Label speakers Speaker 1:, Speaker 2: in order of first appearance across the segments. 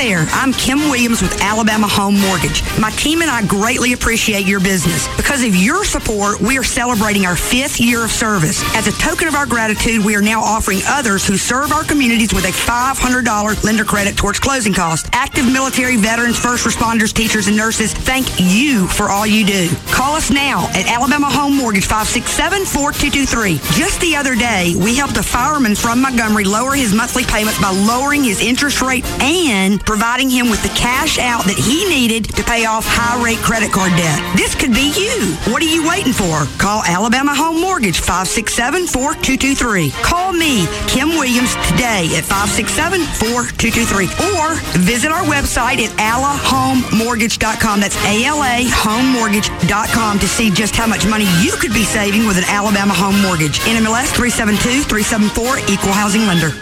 Speaker 1: there, I'm Kim Williams with Alabama Home Mortgage. My team and I greatly appreciate your business. Because of your support, we are celebrating our 5th year of service. As a token of our gratitude, we are now offering others who serve our communities with a $500 lender credit towards closing costs. Active military, veterans, first responders, teachers, and nurses, thank you for all you do. Call us now at Alabama Home Mortgage, 567-4223. Just the other day, we helped a fireman from Montgomery lower his monthly payments by lowering his interest rate and providing him with the cash out that he needed to pay off high-rate credit card debt. This could be you. What are you waiting for? Call Alabama Home Mortgage, 567-4223. Call me, Kim Williams, today at 567-4223. Or visit our website at alahomemortgage.com. That's ALAHomemortgage.com to see just how much money you could be saving with an Alabama Home Mortgage. NMLS 372-374, Equal Housing Lender.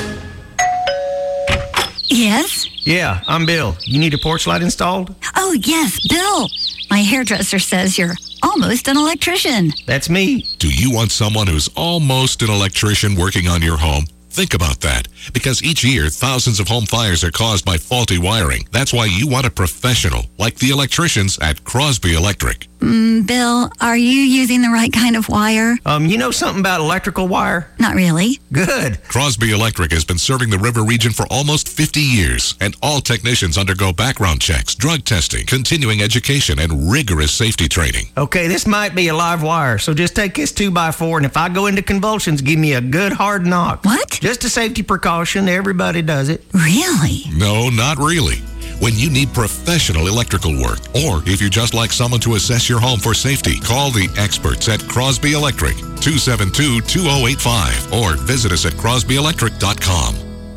Speaker 2: Yes?
Speaker 3: Yeah, I'm Bill. You need a porch light installed?
Speaker 2: Oh, yes, Bill. My hairdresser says you're almost an electrician.
Speaker 3: That's me.
Speaker 4: Do you want someone who's almost an electrician working on your home? Think about that, because each year, thousands of home fires are caused by faulty wiring. That's why you want a professional, like the electricians at Crosby Electric.
Speaker 2: Bill, are you using the right kind of wire?
Speaker 3: You know something about electrical wire?
Speaker 2: Not really.
Speaker 3: Good.
Speaker 4: Crosby Electric has been serving the River region for almost 50 years, and all technicians undergo background checks, drug testing, continuing education, and rigorous safety training.
Speaker 3: Okay, this might be a live wire, so just take this 2x4, and if I go into convulsions, give me a good hard knock.
Speaker 2: What?
Speaker 3: Just a safety precaution. Everybody does it.
Speaker 2: Really?
Speaker 4: No, not really. When you need professional electrical work, or if you just like someone to assess your home for safety, call the experts at Crosby Electric, 272-2085, or visit us at crosbyelectric.com.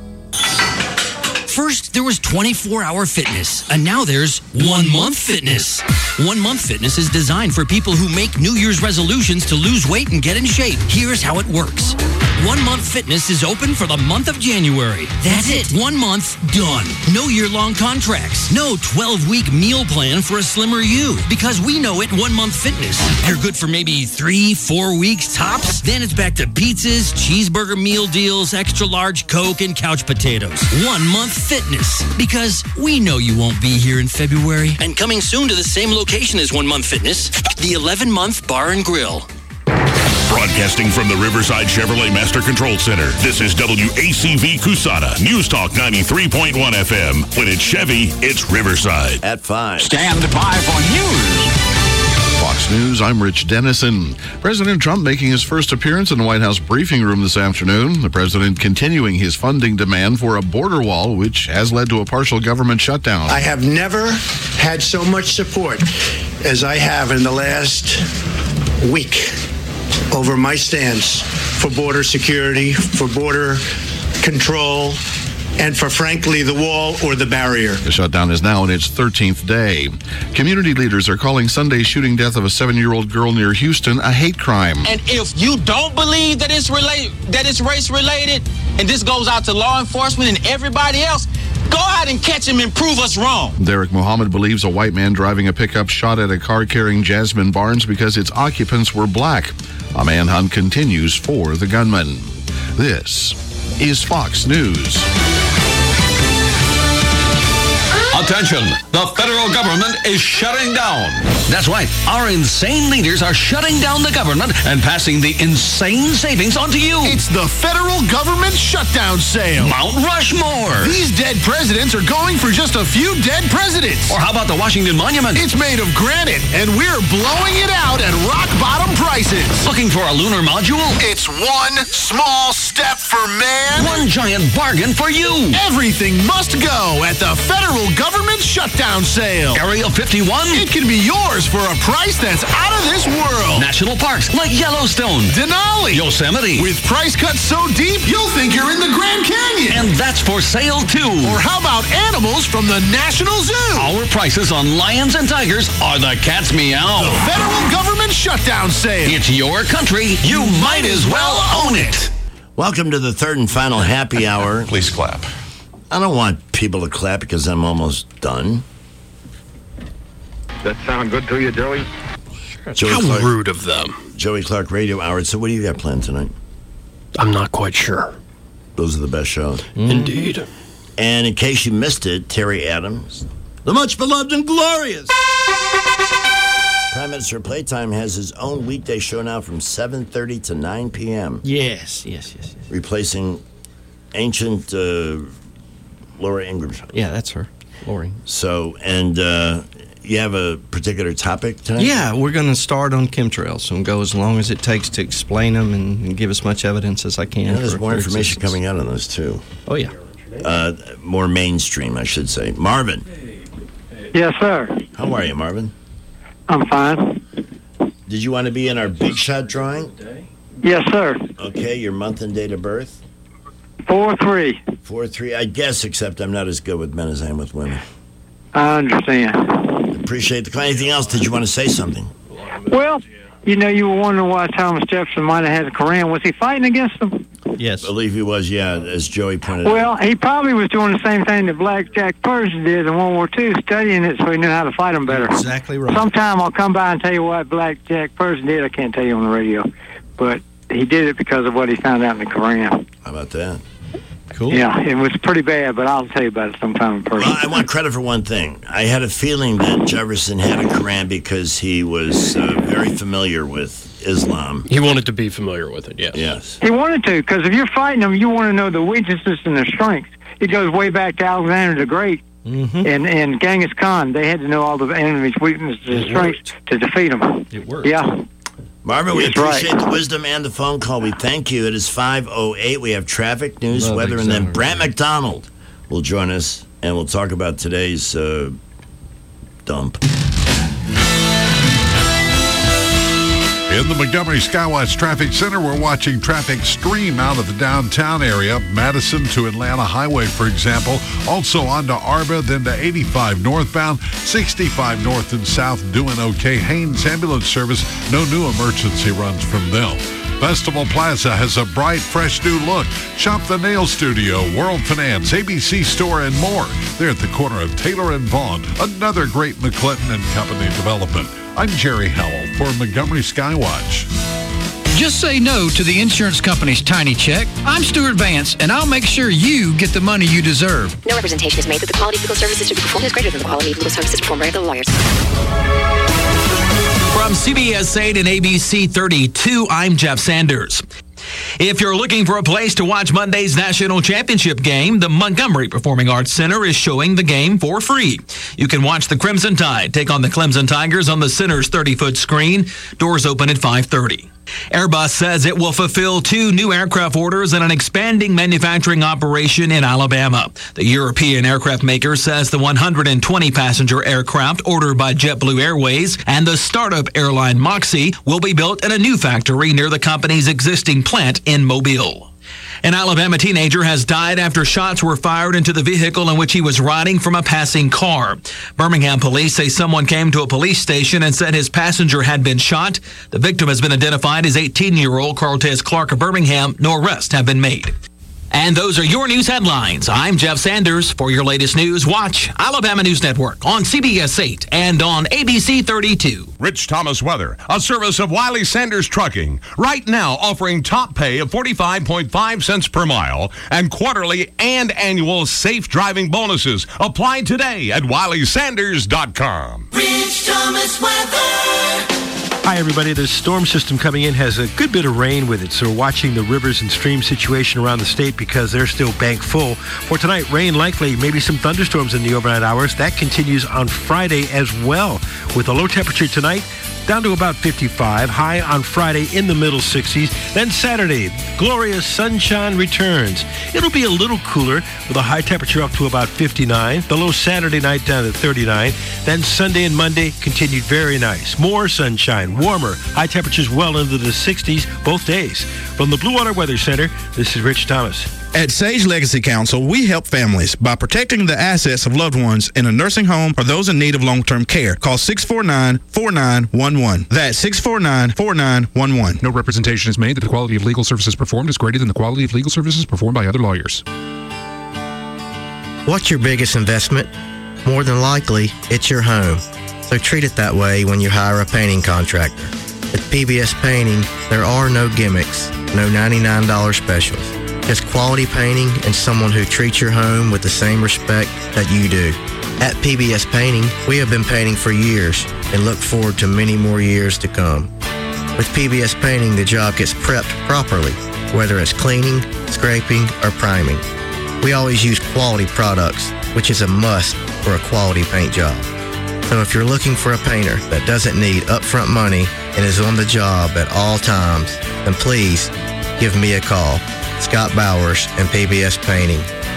Speaker 5: First, there was 24-hour fitness, and now there's 1 month fitness. 1 month fitness is designed for people who make New Year's resolutions to lose weight and get in shape. Here's how it works. 1 month fitness is open for the month of January. That's it. 1 month, done. No year-long contracts. No 12-week meal plan for a slimmer you. Because we know at 1 month fitness, you're good for maybe 3-4 weeks tops. Then it's back to pizzas, cheeseburger meal deals, extra large Coke, and couch potatoes. 1 month fitness. Because we know you won't be here in February. And coming soon to the same location as 1 month fitness, the 11-month Bar and Grill.
Speaker 6: Broadcasting from the Riverside Chevrolet Master Control Center, this is WACV Cusana, News Talk 93.1 FM. When it's Chevy, it's Riverside.
Speaker 7: At 5.
Speaker 8: Stand by for news.
Speaker 9: Fox News, I'm Rich Dennison. President Trump making his first appearance in the White House briefing room this afternoon. The president continuing his funding demand for a border wall, which has led to a partial government shutdown.
Speaker 10: I have never had so much support as I have in the last week over my stance for border security, for border control, and for, frankly, the wall or the barrier.
Speaker 9: The shutdown is now in its 13th day. Community leaders are calling Sunday's shooting death of a 7-year-old girl near Houston a hate crime.
Speaker 11: And if you don't believe that it's race-related, and this goes out to law enforcement and everybody else, go out and catch him and prove us wrong.
Speaker 9: Derek Muhammad believes a white man driving a pickup shot at a car carrying Jasmine Barnes because its occupants were black. A manhunt continues for the gunman. This is Fox News.
Speaker 8: Attention, the federal government is shutting down. That's right, our insane leaders are shutting down the government and passing the insane savings onto you.
Speaker 12: It's the federal government shutdown sale.
Speaker 8: Mount Rushmore.
Speaker 12: These dead presidents are going for just a few dead presidents.
Speaker 8: Or how about the Washington Monument?
Speaker 12: It's made of granite, and we're blowing it out at rock-bottom prices.
Speaker 8: Looking for a lunar module?
Speaker 12: It's one small step for man.
Speaker 8: One giant bargain for you.
Speaker 12: Everything must go at the federal government shutdown sale.
Speaker 8: Area 51?
Speaker 12: It can be yours for a price that's out of this world.
Speaker 8: National parks like Yellowstone,
Speaker 12: Denali,
Speaker 8: Yosemite.
Speaker 12: With price cuts so deep, you'll think you're in the Grand Canyon.
Speaker 8: And that's for sale too.
Speaker 12: Or how about animals from the National Zoo?
Speaker 8: Our prices on lions and tigers are the cat's meow.
Speaker 12: The federal government shutdown sale.
Speaker 8: It's your country. You might as well own it.
Speaker 7: Welcome to the third and final happy hour.
Speaker 6: Please clap.
Speaker 7: I don't want people to clap because I'm almost done.
Speaker 13: That sound good to you, Joey?
Speaker 7: Joey
Speaker 14: How
Speaker 7: Clark,
Speaker 14: rude of them.
Speaker 7: Joey Clark Radio Hour. So what do you got planned tonight?
Speaker 14: I'm not quite sure.
Speaker 7: Those are the best shows.
Speaker 14: Indeed.
Speaker 7: And in case you missed it, Terry Adams, the much beloved and glorious Prime Minister Playtime has his own weekday show now from 7:30 to 9 p.m.
Speaker 13: Yes.
Speaker 7: Replacing ancient Laura Ingram.
Speaker 13: Yeah, that's her, Lori.
Speaker 7: So, and you have a particular topic tonight?
Speaker 13: Yeah, we're going to start on chemtrails and go as long as it takes to explain them and give as much evidence as I can.
Speaker 7: There's more information coming out on those, too.
Speaker 13: Oh, yeah.
Speaker 7: More mainstream, I should say. Marvin.
Speaker 14: Yes, sir.
Speaker 7: How are you, Marvin?
Speaker 14: I'm fine.
Speaker 7: Did you want to be in our Big Shot drawing?
Speaker 14: Yes, sir.
Speaker 7: Okay, your month and date of birth?
Speaker 14: 4-3.
Speaker 7: 4-3, I guess, except I'm not as good with men as I am with women.
Speaker 14: I understand.
Speaker 7: Appreciate the call. Anything else? Did you want to say something?
Speaker 14: Well, you were wondering why Thomas Jefferson might have had a Koran. Was he fighting against them?
Speaker 13: Yes.
Speaker 7: I believe he was, yeah, as Joey pointed out.
Speaker 14: Well, he probably was doing the same thing that Black Jack Pershing did in World War II, studying it so he knew how to fight them better.
Speaker 13: Exactly right.
Speaker 14: Sometime I'll come by and tell you what Black Jack Pershing did. I can't tell you on the radio. But he did it because of what he found out in the Koran.
Speaker 7: How about that?
Speaker 13: Cool.
Speaker 14: Yeah, it was pretty bad, but I'll tell you about it sometime in person.
Speaker 7: Well, I want credit for one thing. I had a feeling that Jefferson had a Koran because he was very familiar with Islam.
Speaker 15: He wanted to be familiar with it, yes.
Speaker 7: Yes.
Speaker 14: He wanted to, because if you're fighting them, you want to know the weaknesses and their strengths. It goes way back to Alexander the Great and Genghis Khan. They had to know all the enemy's weaknesses and strengths to defeat them.
Speaker 13: It worked.
Speaker 14: Yeah.
Speaker 7: Marvin, we
Speaker 14: That's
Speaker 7: appreciate
Speaker 14: right.
Speaker 7: the wisdom and the phone call. We thank you. It is 5:08. We have traffic, news,
Speaker 13: Love
Speaker 7: weather, and then
Speaker 13: Alexander.
Speaker 7: Brant McDonald will join us, and we'll talk about today's dump.
Speaker 9: In the Montgomery Skywatch Traffic Center, we're watching traffic stream out of the downtown area, Madison to Atlanta Highway, for example. Also onto Arba, then to 85 northbound, 65 north and south doing okay. Haynes Ambulance Service, no new emergency runs from them. Festival Plaza has a bright, fresh new look. Shop the Nail Studio, World Finance, ABC Store, and more. They're at the corner of Taylor and Vaughn, another great McClinton and Company development. I'm Jerry Howell for Montgomery Skywatch.
Speaker 16: Just say no to the insurance company's tiny check. I'm Stuart Vance, and I'll make sure you get the money you deserve.
Speaker 17: No representation is made that the quality of legal services to be performed is greater than the quality of legal services performed by other lawyers.
Speaker 5: From CBS 8 and ABC 32, I'm Jeff Sanders. If you're looking for a place to watch Monday's national championship game, the Montgomery Performing Arts Center is showing the game for free. You can watch the Crimson Tide take on the Clemson Tigers on the center's 30-foot screen. Doors open at 5:30. Airbus says it will fulfill 2 new aircraft orders and an expanding manufacturing operation in Alabama. The European aircraft maker says the 120-passenger aircraft ordered by JetBlue Airways and the startup airline Moxie will be built in a new factory near the company's existing plant in Mobile. An Alabama teenager has died after shots were fired into the vehicle in which he was riding from a passing car. Birmingham police say someone came to a police station and said his passenger had been shot. The victim has been identified as 18-year-old Cortez Clark of Birmingham. No arrests have been made. And those are your news headlines. I'm Jeff Sanders. For your latest news, watch Alabama News Network on CBS 8 and on ABC 32.
Speaker 18: Rich Thomas Weather, a service of Wiley Sanders Trucking. Right now offering top pay of 45.5 cents per mile and quarterly and annual safe driving bonuses. Apply today at WileySanders.com.
Speaker 19: Rich Thomas Weather.
Speaker 20: Hi, everybody. The storm system coming in has a good bit of rain with it, so we're watching the rivers and stream situation around the state because they're still bank full. For tonight, rain likely, maybe some thunderstorms in the overnight hours. That continues on Friday as well, with a low temperature tonight down to about 55, high on Friday in the middle 60s. Then Saturday, glorious sunshine returns. It'll be a little cooler with a high temperature up to about 59. The low Saturday night down to 39. Then Sunday and Monday continued very nice. More sunshine, warmer, high temperatures well into the 60s both days. From the Blue Water Weather Center, this is Rich Thomas.
Speaker 21: At Sage Legacy Council, we help families by protecting the assets of loved ones in a nursing home or those in need of long-term care. Call 649-4911. That's 649-4911.
Speaker 22: No representation is made that the quality of legal services performed is greater than the quality of legal services performed by other lawyers.
Speaker 23: What's your biggest investment? More than likely, it's your home. So treat it that way when you hire a painting contractor. At PBS Painting, there are no gimmicks, no $99 specials. Just quality painting and someone who treats your home with the same respect that you do. At PBS Painting, we have been painting for years and look forward to many more years to come. With PBS Painting, the job gets prepped properly, whether it's cleaning, scraping, or priming. We always use quality products, which is a must for a quality paint job. So if you're looking for a painter that doesn't need upfront money and is on the job at all times, then please give me a call. Scott Bowers and PBS Painting,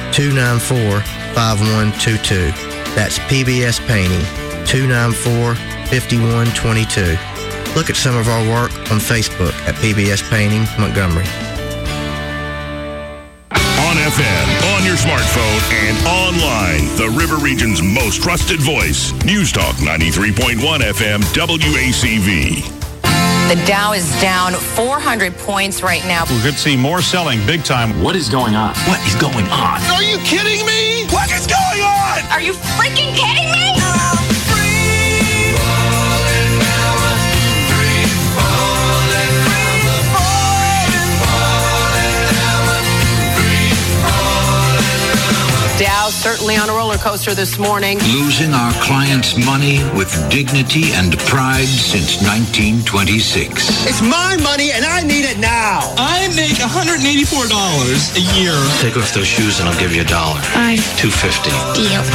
Speaker 23: 294-5122. That's PBS Painting, 294-5122. Look at some of our work on Facebook at PBS Painting Montgomery.
Speaker 6: On FM, on your smartphone, and online, the River Region's most trusted voice. News Talk 93.1 FM WACV.
Speaker 1: The Dow is down 400 points right now.
Speaker 2: We could see more selling big time. What is going on?
Speaker 1: What is going on?
Speaker 2: Are you kidding me? What is going on?
Speaker 1: Are you freaking kidding me? Dow certainly on a roller coaster this morning.
Speaker 3: Losing our clients' money with dignity and pride since 1926.
Speaker 12: It's my money and I need it now.
Speaker 24: I make $184 a year.
Speaker 3: Take off those shoes and I'll give you $1. $2.50.
Speaker 1: Deal.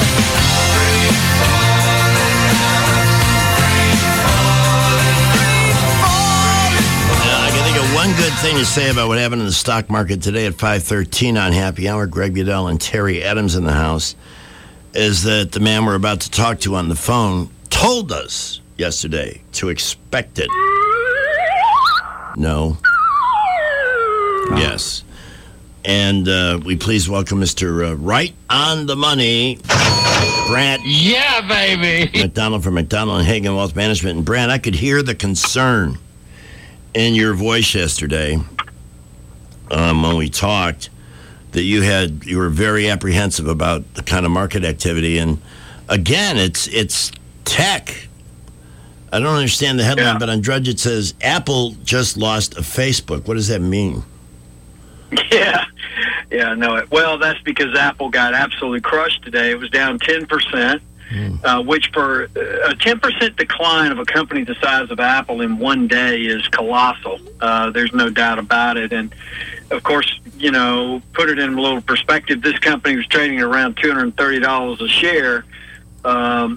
Speaker 7: One good thing to say about what happened in the stock market today at 5:13 on Happy Hour, Greg Budell and Terry Adams in the house, is that the man we're about to talk to on the phone told us yesterday to expect it. No. Yes. And we please welcome Mr. Right on the Money, Brant.
Speaker 24: Yeah, baby.
Speaker 7: McDonald from McDonald and Hagen Wealth Management. And Brant, I could hear the concern in your voice yesterday when we talked that you were very apprehensive about the kind of market activity. And again, it's tech. I don't understand the headline, but on Drudge it says Apple just lost a Facebook. What does that mean?
Speaker 25: Yeah, no. Well, that's because Apple got absolutely crushed today. It was down 10%. Which for a 10% decline of a company the size of Apple in one day is colossal. There's no doubt about it. And, of course, put it in a little perspective, this company was trading at around $230 a share, 9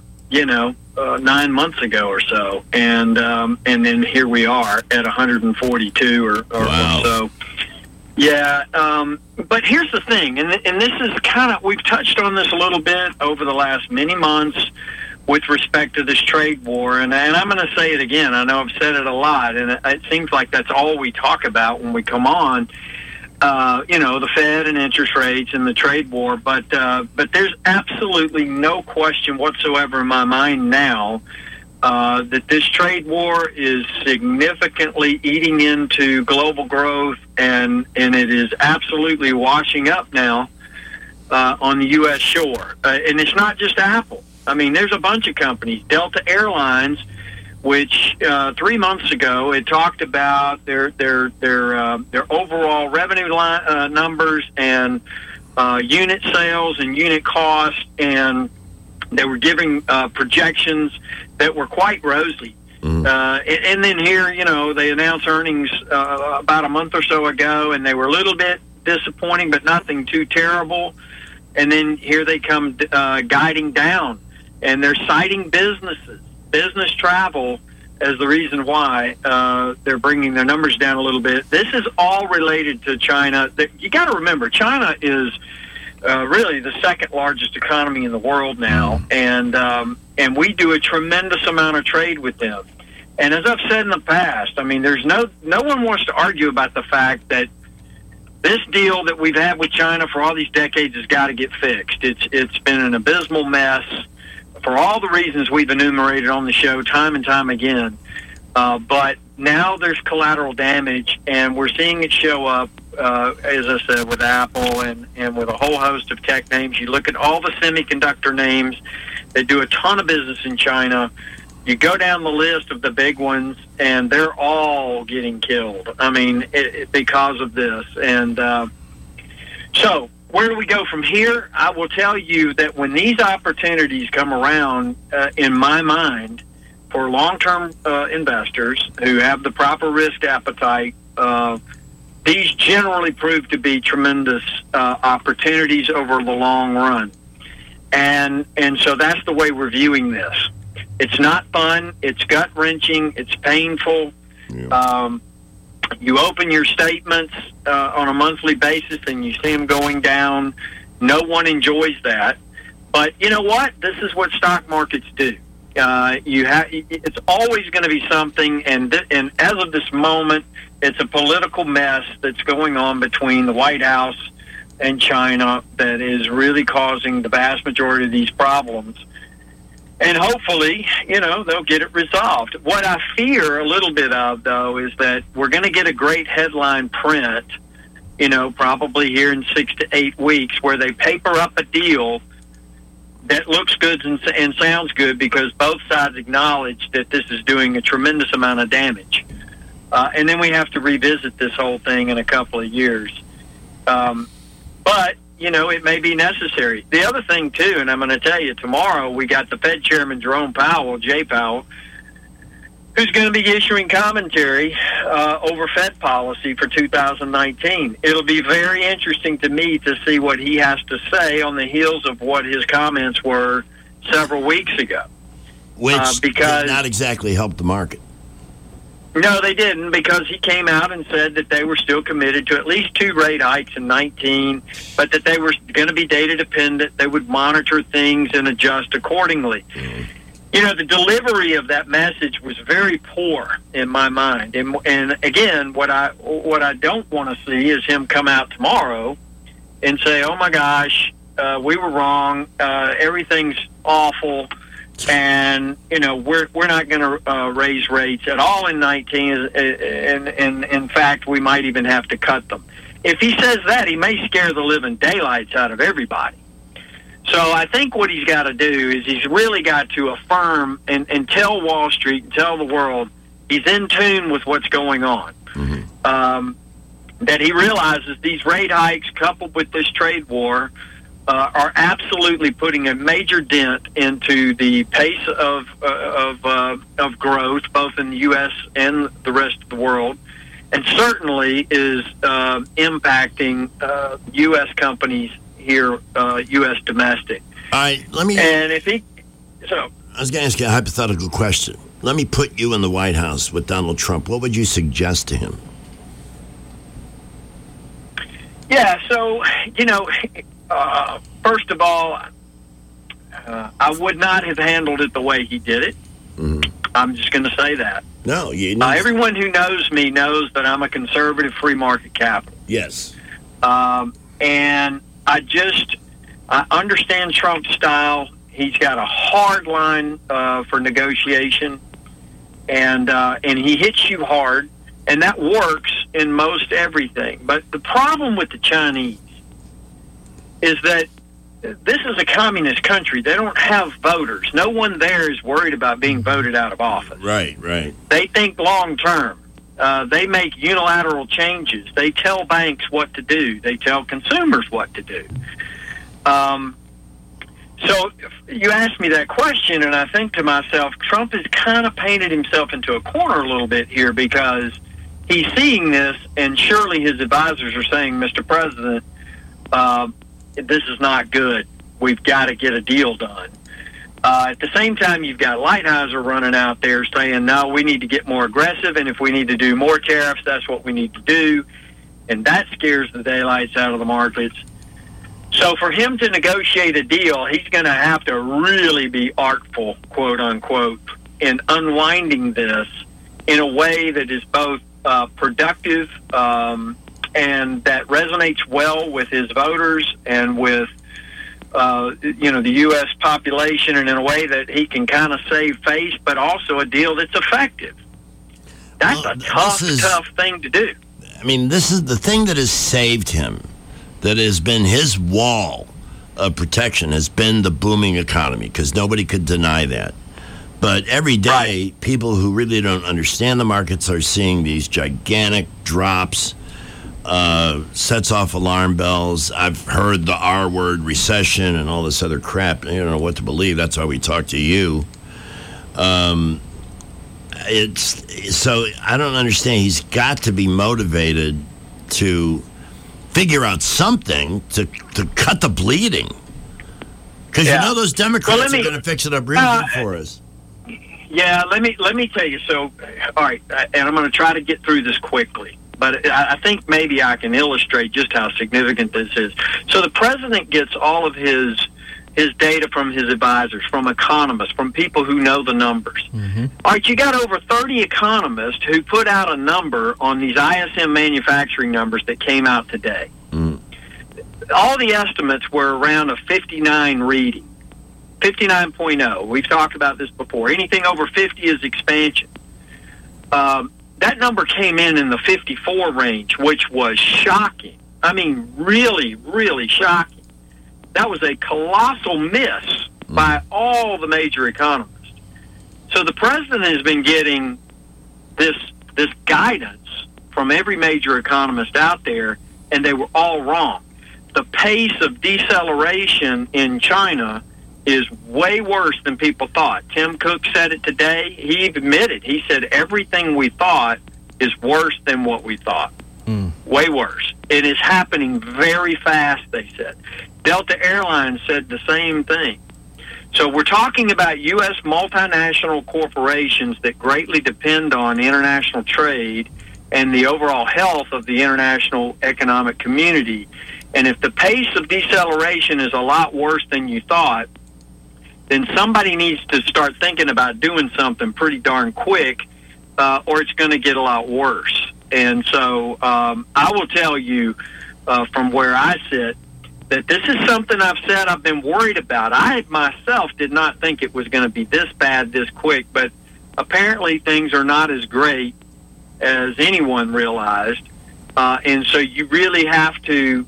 Speaker 25: months ago or so. And then here we are at 142 or so. Yeah, but here's the thing, and this is we've touched on this a little bit over the last many months with respect to this trade war, and I'm going to say it again. I know I've said it a lot, and it seems like that's all we talk about when we come on, the Fed and interest rates and the trade war, but there's absolutely no question whatsoever in my mind now that this trade war is significantly eating into global growth, and it is absolutely washing up now on the U.S. shore. And it's not just Apple. I mean, there's a bunch of companies. Delta Airlines, which 3 months ago had talked about their overall revenue numbers and unit sales and unit cost, and they were giving projections that were quite rosy. And then here, they announced earnings about a month or so ago, and they were a little bit disappointing, but nothing too terrible. And then here they come guiding down, and they're citing business travel as the reason why they're bringing their numbers down a little bit. This is all related to China. You got to remember, China is really the second largest economy in the world now, and we do a tremendous amount of trade with them. And as I've said in the past, I mean, there's no one wants to argue about the fact that this deal that we've had with China for all these decades has got to get fixed. It's been an abysmal mess for all the reasons we've enumerated on the show time and time again. But now there's collateral damage, and we're seeing it show up, as I said, with Apple and with a whole host of tech names. You look at all the semiconductor names that do a ton of business in China. You go down the list of the big ones, and they're all getting killed. I mean, because of this. And So where do we go from here? I will tell you that when these opportunities come around, in my mind, for long-term investors who have the proper risk appetite, these generally prove to be tremendous opportunities over the long run. And so that's the way we're viewing this. It's not fun. It's gut-wrenching. It's painful. Yeah. You open your statements on a monthly basis and you see them going down. No one enjoys that. But you know what? This is what stock markets do. It's always going to be something, and as of this moment, it's a political mess that's going on between the White House and China that is really causing the vast majority of these problems. And hopefully, they'll get it resolved. What I fear a little bit of, though, is that we're going to get a great headline print, probably here in 6 to 8 weeks, where they paper up a deal that looks good and sounds good because both sides acknowledge that this is doing a tremendous amount of damage. And then we have to revisit this whole thing in a couple of years. But, it may be necessary. The other thing, too, and I'm going to tell you, tomorrow we got the Fed Chairman Jerome Powell, Jay Powell, who's going to be issuing commentary over Fed policy for 2019. It'll be very interesting to me to see what he has to say on the heels of what his comments were several weeks ago.
Speaker 7: Which did not exactly help the market.
Speaker 25: No, they didn't, because he came out and said that they were still committed to at least 2 rate hikes in 19, but that they were going to be data dependent. They would monitor things and adjust accordingly. The delivery of that message was very poor in my mind. And again, what I don't want to see is him come out tomorrow and say, "Oh my gosh, we were wrong. Everything's awful." And we're not going to raise rates at all in 19, and in fact we might even have to cut them. If he says that, he may scare the living daylights out of everybody. So I think what he's got to do is he's really got to affirm and tell Wall Street and tell the world he's in tune with what's going on. Mm-hmm. That he realizes these rate hikes coupled with this trade war are absolutely putting a major dent into the pace of growth, both in the U.S. and the rest of the world, and certainly is impacting U.S. companies here, U.S. domestic.
Speaker 7: All right, I was going to ask you a hypothetical question. Let me put you in the White House with Donald Trump. What would you suggest to him?
Speaker 25: Yeah, so, first of all, I would not have handled it the way he did it. Mm-hmm. I'm just going to say that.
Speaker 7: No,
Speaker 25: everyone who knows me knows that I'm a conservative free market capital.
Speaker 7: Yes.
Speaker 25: And I understand Trump's style. He's got a hard line for negotiation, and he hits you hard, and that works in most everything. But the problem with the Chinese is that this is a communist country. They don't have voters. No one there is worried about being voted out of office.
Speaker 7: Right.
Speaker 25: They think long term. They make unilateral changes. They tell banks what to do. They tell consumers what to do. So you asked me that question, and I think to myself, Trump has kind of painted himself into a corner a little bit here because he's seeing this, and surely his advisors are saying, Mr. President, this is not good. We've got to get a deal done. At the same time, you've got Lighthizer running out there saying, no, we need to get more aggressive, and if we need to do more tariffs, that's what we need to do. And that scares the daylights out of the markets. So for him to negotiate a deal, he's going to have to really be artful, quote unquote, in unwinding this in a way that is both productive and that resonates well with his voters and with the U.S. population, and in a way that he can kind of save face, but also a deal that's effective. That's a tough thing to do.
Speaker 7: I mean, this is the thing that has saved him, that has been his wall of protection, has been the booming economy, because nobody could deny that. But every day, people who really don't understand the markets are seeing these gigantic drops. sets off alarm bells. I've heard the R word, recession, and all this other crap. You don't know what to believe. That's why we talk to you. It's so I don't understand. He's got to be motivated to figure out something to cut the bleeding. Because you know those Democrats are going to fix it up real good for us.
Speaker 25: Yeah, let me tell you. So, all right, and I'm going to try to get through this quickly. But I think maybe I can illustrate just how significant this is. So the president gets all of his data from his advisors, from economists, from people who know the numbers. Mm-hmm. All right, you got over 30 economists who put out a number on these ISM manufacturing numbers that came out today. Mm. All the estimates were around a 59 reading, 59.0. We've talked about this before. Anything over 50 is expansion. That number came in the 54 range, which was shocking. I mean, really, really shocking. That was a colossal miss by all the major economists. So the president has been getting this guidance from every major economist out there, and they were all wrong. The pace of deceleration in China is way worse than people thought. Tim Cook said it today. He admitted. He said everything we thought is worse than what we thought. Way worse. It is happening very fast, they said. Delta Airlines said the same thing. So we're talking about U.S. multinational corporations that greatly depend on international trade and the overall health of the international economic community. And if the pace of deceleration is a lot worse than you thought, then somebody needs to start thinking about doing something pretty darn quick, or it's going to get a lot worse. And so I will tell you from where I sit that this is something I've said I've been worried about. I myself did not think it was going to be this bad this quick, but apparently things are not as great as anyone realized. And so you really have to,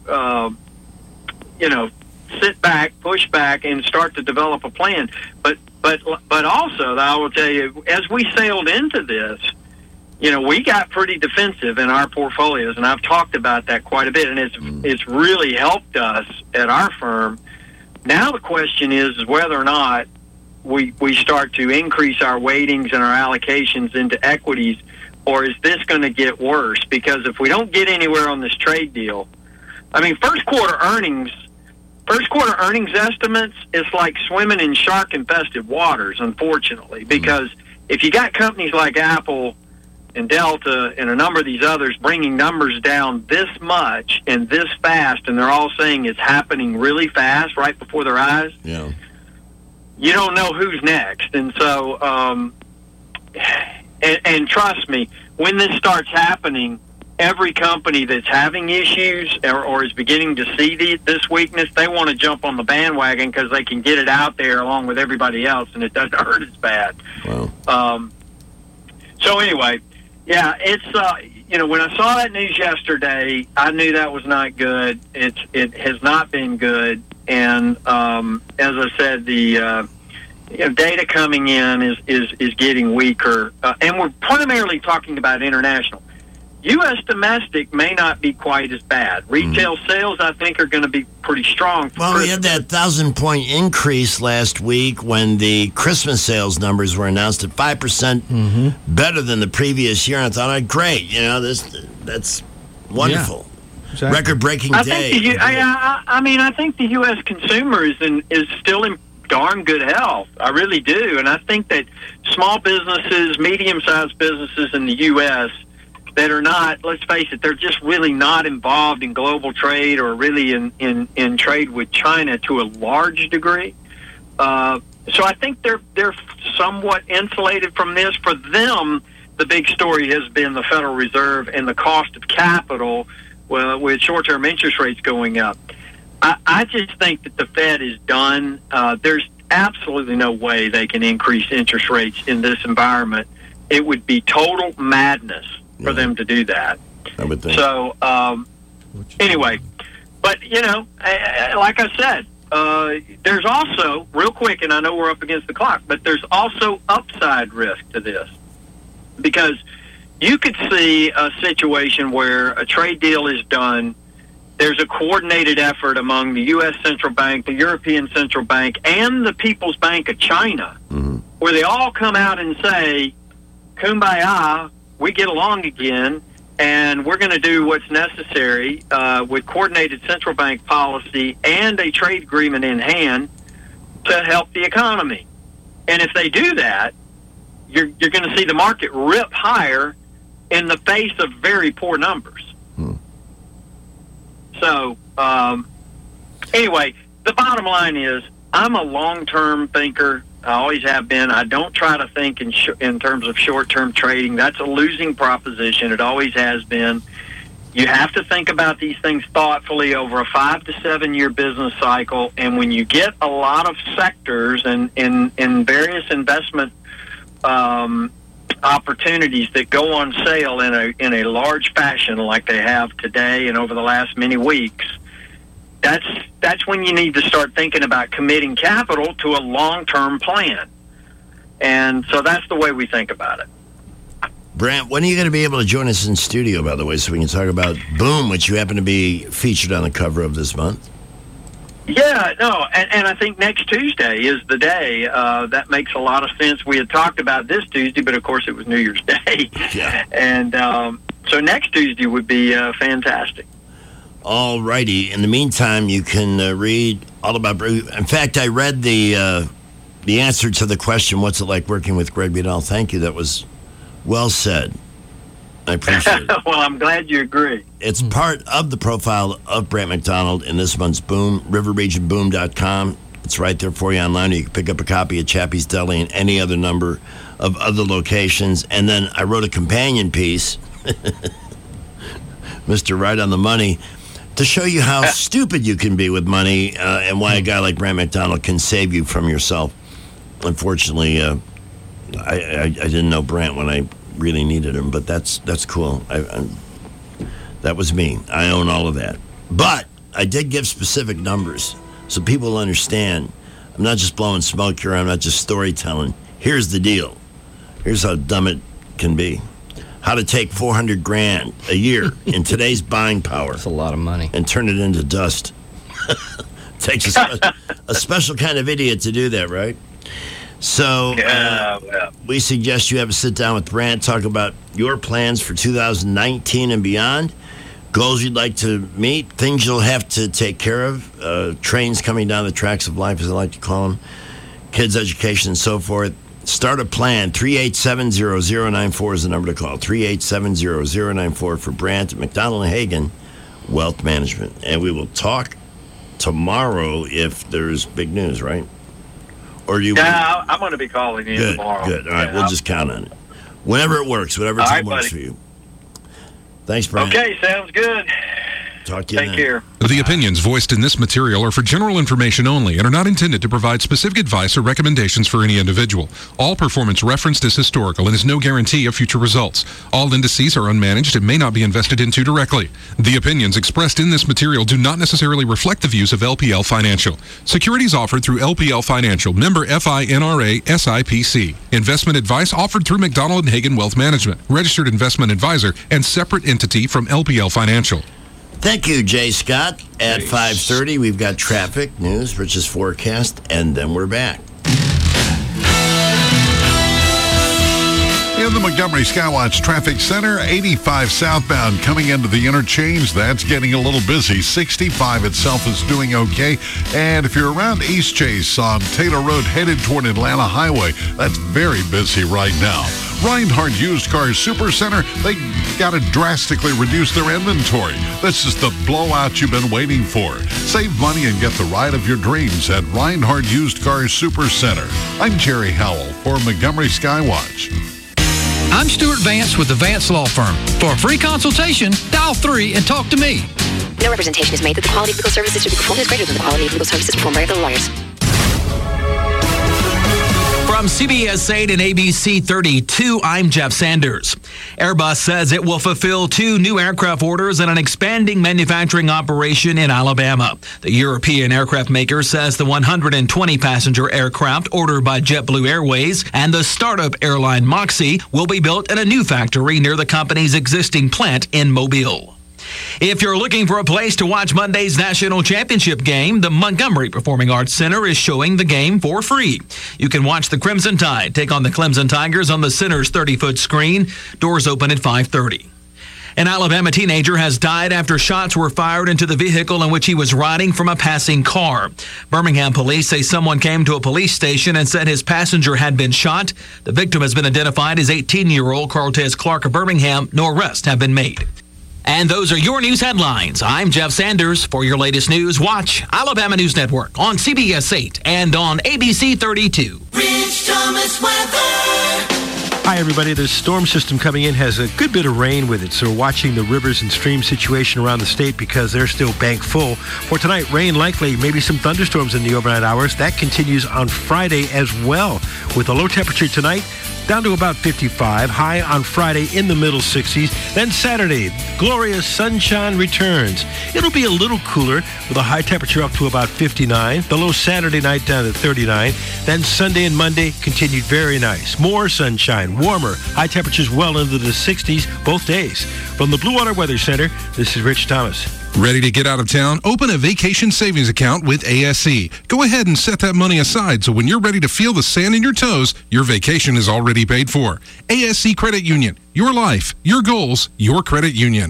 Speaker 25: sit back, push back, and start to develop a plan. But also, I will tell you, as we sailed into this, we got pretty defensive in our portfolios, and I've talked about that quite a bit, and it's really helped us at our firm. Now the question is whether or not we start to increase our weightings and our allocations into equities, or is this going to get worse? Because if we don't get anywhere on this trade deal, I mean, first quarter earnings estimates, it's like swimming in shark-infested waters, unfortunately, because if you got companies like Apple and Delta and a number of these others bringing numbers down this much and this fast, and they're all saying it's happening really fast right before their eyes, you don't know who's next. And so, and trust me, when this starts happening, every company that's having issues or is beginning to see this weakness, they want to jump on the bandwagon because they can get it out there along with everybody else, and it doesn't hurt as bad. Wow. So anyway, yeah, it's when I saw that news yesterday, I knew that was not good. It has not been good, and as I said, the data coming in is getting weaker, and we're primarily talking about international. U.S. domestic may not be quite as bad. Retail sales, I think, are going to be pretty strong.
Speaker 7: Well, we had that 1,000-point increase last week when the Christmas sales numbers were announced at 5% better than the previous year. And I thought, great, that's wonderful.
Speaker 13: Yeah, exactly.
Speaker 7: Record-breaking day.
Speaker 25: I think the U.S. consumer is still in darn good health. I really do. And I think that small businesses, medium-sized businesses in the U.S., that are not, let's face it, they're just really not involved in global trade or really in trade with China to a large degree. So I think they're somewhat insulated from this. For them, the big story has been the Federal Reserve and the cost of capital with short-term interest rates going up. I just think that the Fed is done. There's absolutely no way they can increase interest rates in this environment. It would be total madness for them to do that.
Speaker 7: I would think.
Speaker 25: So, anyway, but, like I said, there's also, real quick, and I know we're up against the clock, but there's also upside risk to this. Because you could see a situation where a trade deal is done. There's a coordinated effort among the U.S. Central Bank, the European Central Bank, and the People's Bank of China, where they all come out and say, kumbaya, we get along again, and we're going to do what's necessary with coordinated central bank policy and a trade agreement in hand to help the economy. And if they do that, you're going to see the market rip higher in the face of very poor numbers. So, anyway, the bottom line is I'm a long-term thinker. I always have been. I don't try to think in terms of short-term trading. That's a losing proposition. It always has been. You have to think about these things thoughtfully over a 5 to 7 year business cycle. And when you get a lot of sectors and in various investment opportunities that go on sale in a large fashion like they have today and over the last many weeks, that's when you need to start thinking about committing capital to a long-term plan. And so that's the way we think about it.
Speaker 7: Brant, when are you going to be able to join us in studio, by the way, so we can talk about Boom, which you happen to be featured on the cover of this month?
Speaker 25: Yeah, no, and I think next Tuesday is the day. That makes a lot of sense. We had talked about this Tuesday, but of course it was New Year's Day.
Speaker 7: Yeah.
Speaker 25: And so next Tuesday would be fantastic.
Speaker 7: All righty. In the meantime, you can read all about... In fact, I read the answer to the question, what's it like working with Greg Biedel? Thank you. That was well said. I appreciate it.
Speaker 25: Well, I'm glad you agree.
Speaker 7: It's part of the profile of Brant McDonald in this month's Boom, riverregionboom.com. It's right there for you online. You can pick up a copy of Chappie's Deli and any other number of other locations. And then I wrote a companion piece, Mr. Right on the Money, to show you how stupid you can be with money and why a guy like Brant McDonald can save you from yourself. Unfortunately, I didn't know Brant when I really needed him, but that's cool. That was me. I own all of that. But I did give specific numbers so people will understand. I'm not just blowing smoke here. I'm not just storytelling. Here's the deal. Here's how dumb it can be. How to take $400,000 a year in today's buying power.
Speaker 13: That's a lot of money.
Speaker 7: And turn it into dust. Takes a special kind of idiot to do that, right? So we suggest you have a sit down with Brant, talk about your plans for 2019 and beyond, goals you'd like to meet, things you'll have to take care of, trains coming down the tracks of life, as I like to call them, kids' education and so forth. Start a plan. 387-0094 is the number to call. 387-0094 for Brant at McDonald & Hagen Wealth Management. And we will talk tomorrow if there's big news, right? Or you?
Speaker 25: Yeah, I'm going to be calling you tomorrow.
Speaker 7: Good. All right, we'll just count on it. Whenever it works, whatever time works for you. Thanks, Brant.
Speaker 25: Okay, sounds good.
Speaker 7: Talk to you then.
Speaker 25: Take care.
Speaker 22: The opinions voiced in this material are for general information only and are not intended to provide specific advice or recommendations for any individual. All performance referenced is historical and is no guarantee of future results. All indices are unmanaged and may not be invested into directly. The opinions expressed in this material do not necessarily reflect the views of LPL Financial. Securities offered through LPL Financial, member FINRA SIPC. Investment advice offered through McDonald & Hagen Wealth Management, registered investment advisor and separate entity from LPL Financial.
Speaker 7: Thank you, Jay Scott. At 5:30, we've got traffic, news, Rich's forecast, and then we're back.
Speaker 9: In the Montgomery Skywatch Traffic Center, 85 southbound coming into the interchange. That's getting a little busy. 65 itself is doing okay. And if you're around East Chase on Taylor Road headed toward Atlanta Highway, that's very busy right now. Reinhardt Used Cars Super Center, they got to drastically reduce their inventory. This is the blowout you've been waiting for. Save money and get the ride of your dreams at Reinhardt Used Cars Super Center. I'm Jerry Howell for Montgomery Skywatch.
Speaker 16: I'm Stuart Vance with the Vance Law Firm. For a free consultation, dial 3 and talk to me.
Speaker 17: No representation is made that the quality of legal services to be performed is greater than the quality of legal services performed by other lawyers.
Speaker 4: From CBS 8 and ABC 32, I'm Jeff Sanders. Airbus says it will fulfill 2 new aircraft orders and an expanding manufacturing operation in Alabama. The European aircraft maker says the 120-passenger aircraft ordered by JetBlue Airways and the startup airline Moxie will be built in a new factory near the company's existing plant in Mobile. If you're looking for a place to watch Monday's national championship game, the Montgomery Performing Arts Center is showing the game for free. You can watch the Crimson Tide take on the Clemson Tigers on the center's 30-foot screen. Doors open at 5:30. An Alabama teenager has died after shots were fired into the vehicle in which he was riding from a passing car. Birmingham police say someone came to a police station and said his passenger had been shot. The victim has been identified as 18-year-old Carltez Clark of Birmingham. No arrests have been made. And those are your news headlines. I'm Jeff Sanders. For your latest news, watch Alabama News Network on CBS 8 and on ABC 32.
Speaker 19: Rich Thomas weather.
Speaker 20: Hi, everybody. The storm system coming in has a good bit of rain with it, so we're watching the rivers and streams situation around the state because they're still bank full. For tonight, rain likely, maybe some thunderstorms in the overnight hours. That continues on Friday as well, with a low temperature tonight down to about 55, high on Friday in the middle 60s. Then Saturday, glorious sunshine returns. It'll be a little cooler with a high temperature up to about 59. The low Saturday night down to 39. Then Sunday and Monday continued very nice. More sunshine, warmer, high temperatures well into the 60s both days. From the Blue Water Weather Center, this is Rich Thomas.
Speaker 22: Ready to get out of town? Open a vacation savings account with ASE. Go ahead and set that money aside so when you're ready to feel the sand in your toes, your vacation is already paid for. ASE Credit Union. Your life, your goals, your credit union.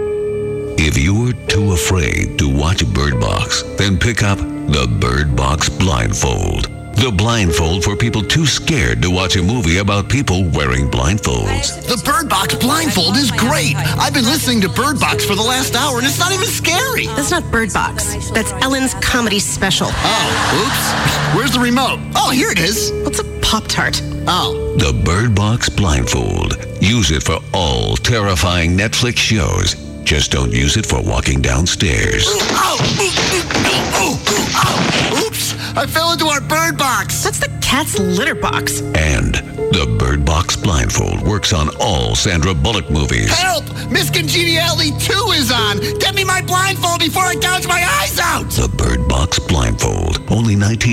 Speaker 8: If you're too afraid to watch Bird Box, then pick up the Bird Box Blindfold. The blindfold for people too scared to watch a movie about people wearing blindfolds.
Speaker 12: The Bird Box blindfold is great. I've been listening to Bird Box for the last hour, and it's not even scary.
Speaker 17: That's not Bird Box. That's Ellen's comedy special.
Speaker 12: Oh, oops. Where's the remote? Oh, here it is.
Speaker 17: What's a Pop-Tart?
Speaker 12: Oh.
Speaker 8: The Bird Box Blindfold. Use it for all terrifying Netflix shows. Just don't use it for walking downstairs.
Speaker 12: Oops! I fell into our Bird Box.
Speaker 17: That's the cat's litter box.
Speaker 8: And the Bird Box Blindfold works on all Sandra Bullock movies.
Speaker 12: Help! Miss Congeniality 2 is on. Get me my blindfold before I gouge my eyes out.
Speaker 8: The Bird Box Blindfold. Only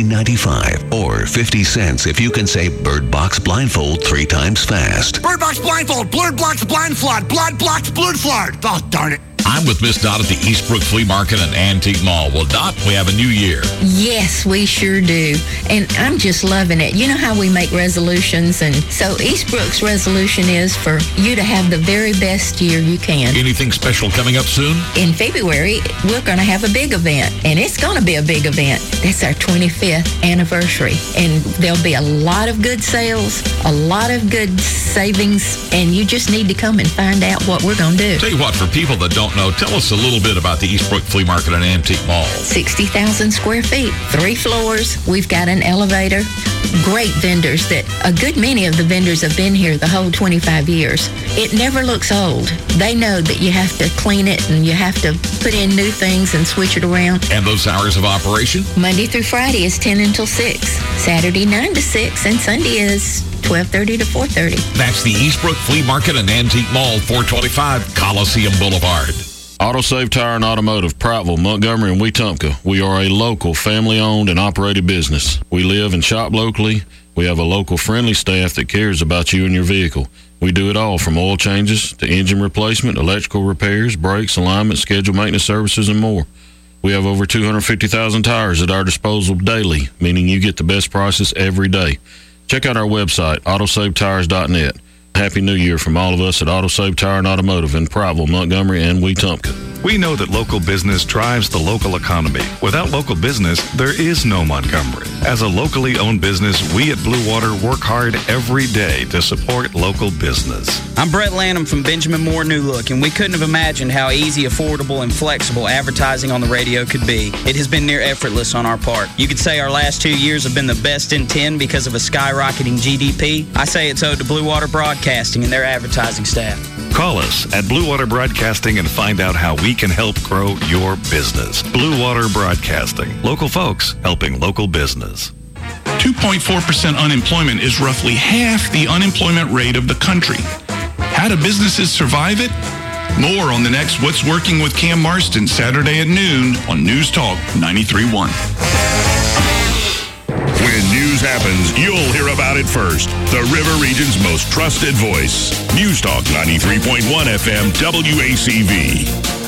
Speaker 8: $19.95 or 50 cents if you can say Bird Box Blindfold 3 times fast.
Speaker 12: Bird Box blindfold. Blurred blocks blind flood. Blood blocks blood flood. Oh, darn it.
Speaker 10: I'm with Miss Dot at the Eastbrook Flea Market and Antique Mall. Well, Dot, we have a new year.
Speaker 11: Yes, we sure do. And I'm just loving it. You know how we make resolutions, and so Eastbrook's resolution is for you to have the very best year you can.
Speaker 10: Anything special coming up soon?
Speaker 11: In February, we're going to have a big event, and it's going to be a big event. That's our 25th anniversary, and there'll be a lot of good sales, a lot of good savings, and you just need to come and find out what we're going to do.
Speaker 10: Tell you what, for people that don't know, tell us a little bit about the Eastbrook Flea Market and Antique Mall.
Speaker 11: 60,000 square feet, 3 floors. We've got an elevator. Great vendors that a good many of the vendors have been here the whole 25 years. It never looks old. They know that you have to clean it and you have to put in new things and switch it around.
Speaker 10: And those hours of operation?
Speaker 11: Monday through Friday is 10 until 6. Saturday 9 to 6, and Sunday is 12:30 to 4:30.
Speaker 10: That's the Eastbrook Flea Market and Antique Mall, 425 Coliseum Boulevard.
Speaker 15: AutoSave Tire and Automotive, Prattville, Montgomery, and Wetumpka. We are a local, family-owned and operated business. We live and shop locally. We have a local, friendly staff that cares about you and your vehicle. We do it all from oil changes to engine replacement, electrical repairs, brakes, alignment, scheduled maintenance services, and more. We have over 250,000 tires at our disposal daily, meaning you get the best prices every day. Check out our website, autosavetires.net. Happy New Year from all of us at AutoSave Tire and Automotive in Prattville, Montgomery, and Wetumpka.
Speaker 26: We know that local business drives the local economy. Without local business, there is no Montgomery. As a locally owned business, we at Blue Water work hard every day to support local business.
Speaker 27: I'm Brett Lanham from Benjamin Moore New Look, and we couldn't have imagined how easy, affordable, and flexible advertising on the radio could be. It has been near effortless on our part. You could say our last 2 years have been the best in 10 because of a skyrocketing GDP. I say it's owed to Blue Water Broadcasting and their advertising staff.
Speaker 26: Call us at Blue Water Broadcasting and find out how we can help grow your business. Blue Water Broadcasting. Local folks helping local business.
Speaker 6: 2
Speaker 2: 6.4% unemployment is roughly half the unemployment rate of the country. How do businesses survive it? More on the next What's Working with Cam Marston, Saturday at noon on News Talk 93.1.
Speaker 6: When news happens, you'll hear about it first. The River Region's most trusted voice. News Talk 93.1 FM WACV.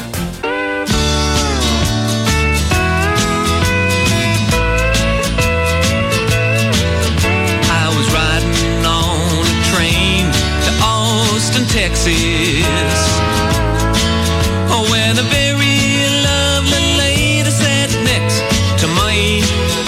Speaker 3: I was riding on a train to Austin, Texas, when a very lovely lady sat next to me.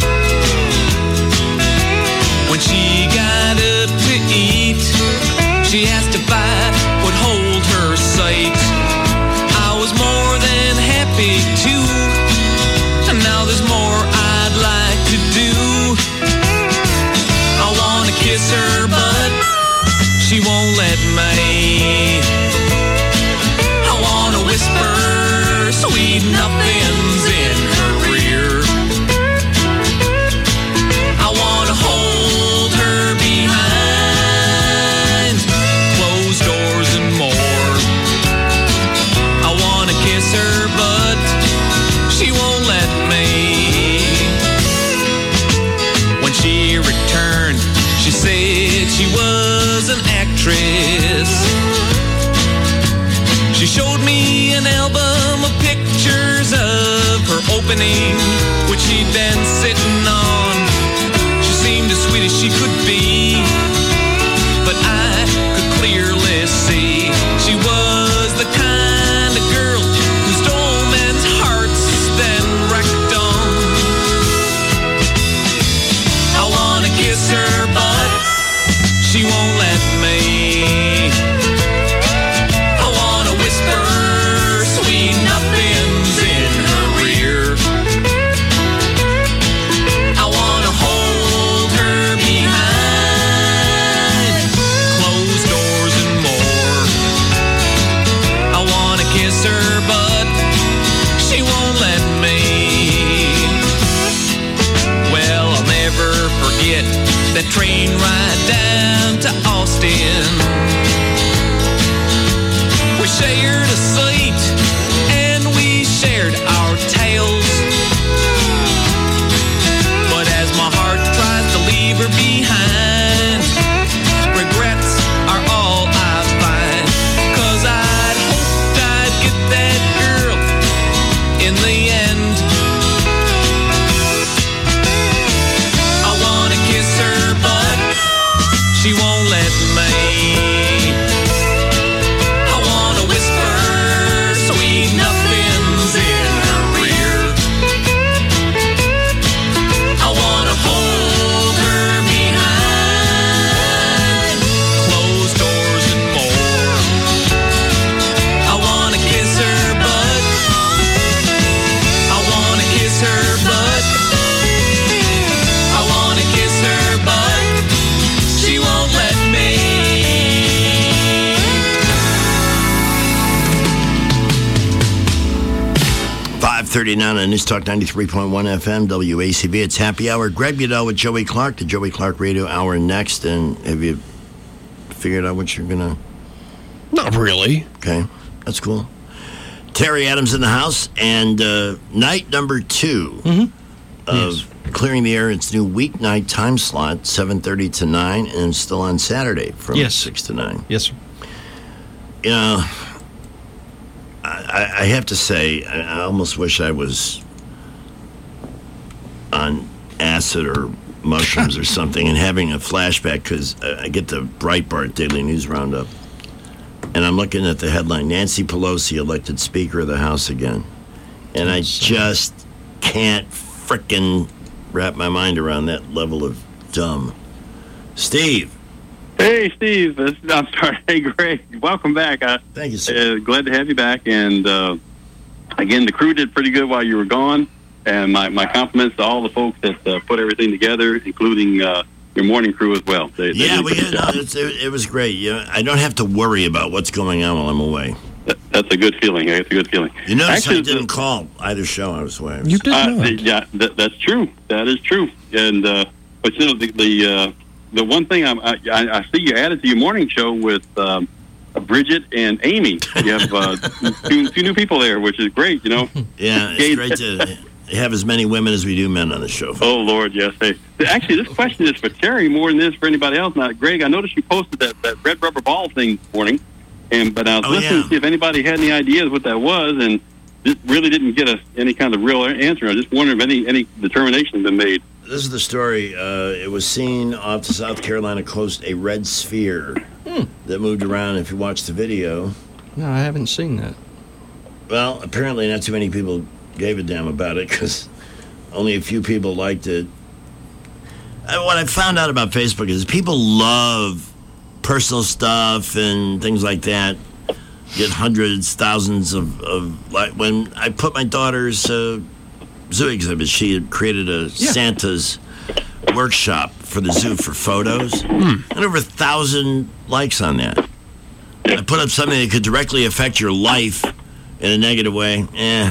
Speaker 3: When she got up to eat, she asked if I would hold her sight. I was more than happy to, and now there's more I'd like to do. I wanna kiss her, but she won't let me. I wanna whisper sweet nothings in her ear. I wanna hold her behind closed doors and more. I wanna kiss her, but she won't let me. When she returned, she said she was an actress. She showed me an album of pictures of her opening, which she'd been sitting on. She seemed as sweet as she could be, but I could clearly see she was the kind of girl who stole men's hearts, then wrecked them. I wanna kiss her, but she won't let me. Sweet nothings in her ear. I wanna hold her behind closed doors and more. I wanna kiss her, but she won't let me. Well, I'll never forget that train ride down to Austin. We shared a seat and we shared our tales. But as my heart tries to leave her behind, regrets are all I find. 'Cause I'd hoped I'd get that girl in the end. I wanna kiss her, but she won't let me. Sweet nothings in her ear. I wanna hold her behind closed doors and more. I wanna kiss her, but I wanna kiss her, but I wanna kiss her, but she won't let me.
Speaker 7: 5:39 on News Talk 93.1 FM WACV. It's happy hour. Greg Budell with Joey Clark, the Joey Clark Radio Hour next. And have you figured out what you're gonna?
Speaker 5: Not really.
Speaker 7: Okay, that's cool. Terry Adams in the house, and night number 2 of Clearing the Air. It's new weeknight time slot, 7:30 to 9, and still on Saturday from 6 to 9.
Speaker 13: Yes, sir.
Speaker 7: You know, I have to say, I almost wish I was on acid or mushrooms or something and having a flashback, because I get the Breitbart Daily News Roundup, and I'm looking at the headline, Nancy Pelosi elected Speaker of the House again. And I just can't frickin' wrap my mind around that level of dumb. Steve.
Speaker 14: Hey, Steve. I'm sorry. Hey, Greg. Welcome back.
Speaker 7: Thank you, sir.
Speaker 14: Glad to have you back. And, again, the crew did pretty good while you were gone. And my compliments to all the folks that put everything together, including your morning crew as well. They
Speaker 7: it was great. I don't have to worry about what's going on while I'm away.
Speaker 14: That's a good feeling. It's a good feeling.
Speaker 7: You notice I didn't call either show I was away.
Speaker 14: You did not. Yeah, that's true. That is true. And but But you know, the one thing I see you added to your morning show with Bridget and Amy. You have two new people there, which is great. You know.
Speaker 7: Yeah, it's great to have as many women as we do men on the show.
Speaker 14: Oh Lord, yes. Hey, actually, this question is for Terry more than this for anybody else. Now, Greg, I noticed you posted that red rubber ball thing this morning, but I was listening to see if anybody had any ideas what that was, and just really didn't get us any kind of real answer. I just wonder if any determination has been made.
Speaker 7: This is the story. It was seen off the South Carolina coast, a red sphere that moved around. If you watch the video.
Speaker 13: No, I haven't seen that.
Speaker 7: Well, apparently not too many people gave a damn about it because only a few people liked it. What I found out about Facebook is people love personal stuff and things like that. Get hundreds, thousands of like when I put my daughter's zoo exhibit, she had created a Santa's workshop for the zoo for photos, and over 1,000 likes on that. I put up something that could directly affect your life in a negative way.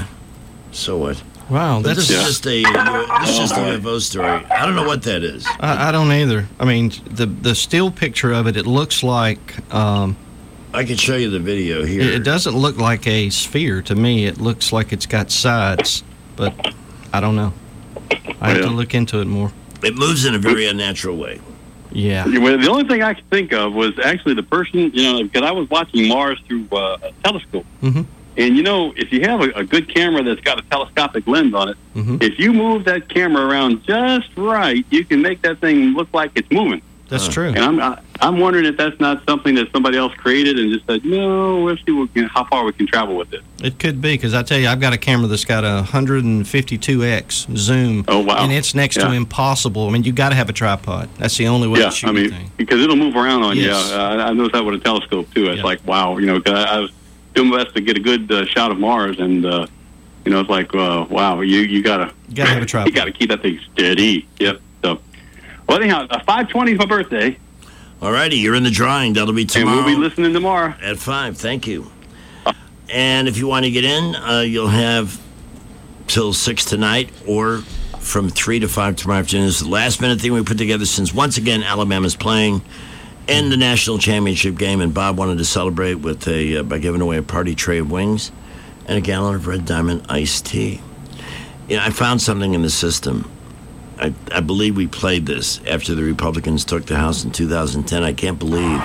Speaker 7: So what?
Speaker 13: Wow,
Speaker 7: this is just a UFO story. I don't know what that is.
Speaker 13: I don't either. I mean, the still picture of it looks like.
Speaker 7: I can show you the video here.
Speaker 13: It doesn't look like a sphere to me. It looks like it's got sides, but I don't know. I have to look into it more.
Speaker 7: It moves in a very unnatural way.
Speaker 13: Yeah.
Speaker 14: Well, the only thing I could think of was actually the person, because I was watching Mars through a telescope.
Speaker 13: Mm-hmm.
Speaker 14: And, if you have a good camera that's got a telescopic lens on it, if you move that camera around just right, you can make that thing look like it's moving.
Speaker 13: That's true.
Speaker 14: And I'm wondering if that's not something that somebody else created and just said, no, let's see how far we can travel with this.
Speaker 13: It could be, because I tell you, I've got a camera that's got a 152x zoom.
Speaker 14: Oh, wow.
Speaker 13: And it's next to impossible. I mean, you got to have a tripod. That's the only way to shoot anything.
Speaker 14: Because it'll move around on you.
Speaker 13: Yes.
Speaker 14: I noticed that with a telescope, too. It's like, wow, because I was doing my best to get a good shot of Mars, and, it's like, wow, you got to
Speaker 13: have a tripod.
Speaker 14: You got to keep that thing steady. Yep. So, well, anyhow, 5/20 is my birthday.
Speaker 7: All righty, you're in the drawing. That'll be tomorrow.
Speaker 14: And we'll be listening tomorrow.
Speaker 7: At 5, thank you. And if you want to get in, you'll have till 6 tonight or from 3 to 5 tomorrow afternoon. This is the last-minute thing we put together since, once again, Alabama's playing in the national championship game, and Bob wanted to celebrate with by giving away a party tray of wings and a gallon of Red Diamond iced tea. I found something in the system. I believe we played this after the Republicans took the House in 2010. I can't believe.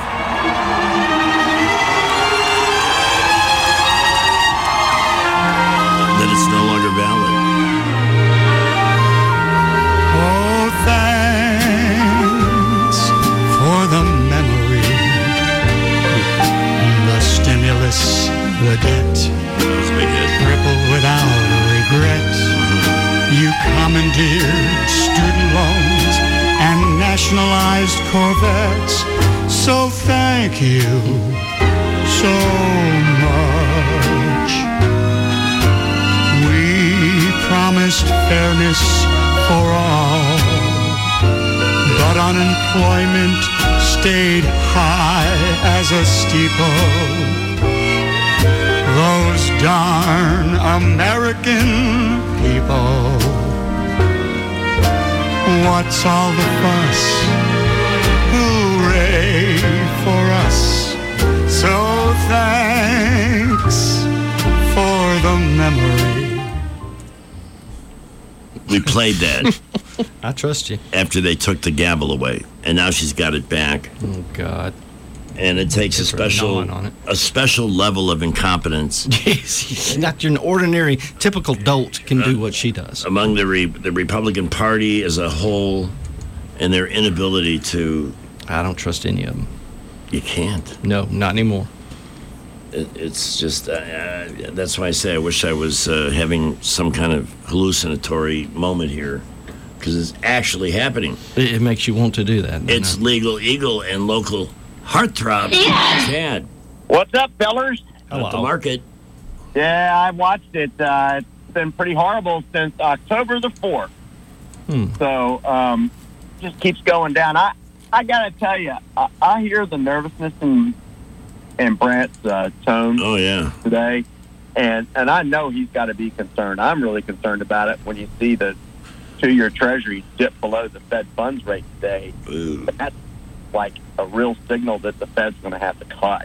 Speaker 7: That it's no longer valid.
Speaker 1: Oh, thanks for the memory, the stimulus, the debt, crippled without regret. You commandeered student loans and nationalized Corvettes. So thank you so much. We promised fairness for all, but unemployment stayed high as a steeple. Those darn American people. What's all the fuss? Hooray for us. So thanks for the memory.
Speaker 7: We played that.
Speaker 13: I trust you.
Speaker 7: After they took the gavel away, and now she's got it back.
Speaker 13: Oh, God.
Speaker 7: And it takes a special level of incompetence.
Speaker 13: Yes, not your ordinary, typical dolt can do what she does.
Speaker 7: Among the Republican Party as a whole, and their inability to.
Speaker 13: I don't trust any of them.
Speaker 7: You can't.
Speaker 13: No, not anymore.
Speaker 7: It's just that's why I say I wish I was having some kind of hallucinatory moment here, because it's actually happening.
Speaker 13: It makes you want to do that.
Speaker 7: It's legal, eagle, and local. Heartthrob, Chad.
Speaker 9: What's up, fellers?
Speaker 7: Hello. At the market.
Speaker 9: Yeah, I watched it. It's been pretty horrible since October the 4th. So, just keeps going down. I gotta tell you, I hear the nervousness in Brant's tone.
Speaker 7: Oh yeah.
Speaker 9: Today, and I know he's got to be concerned. I'm really concerned about it when you see the 2-year Treasury dipped below the Fed funds rate today. That's like a real signal that the Fed's going to have to cut.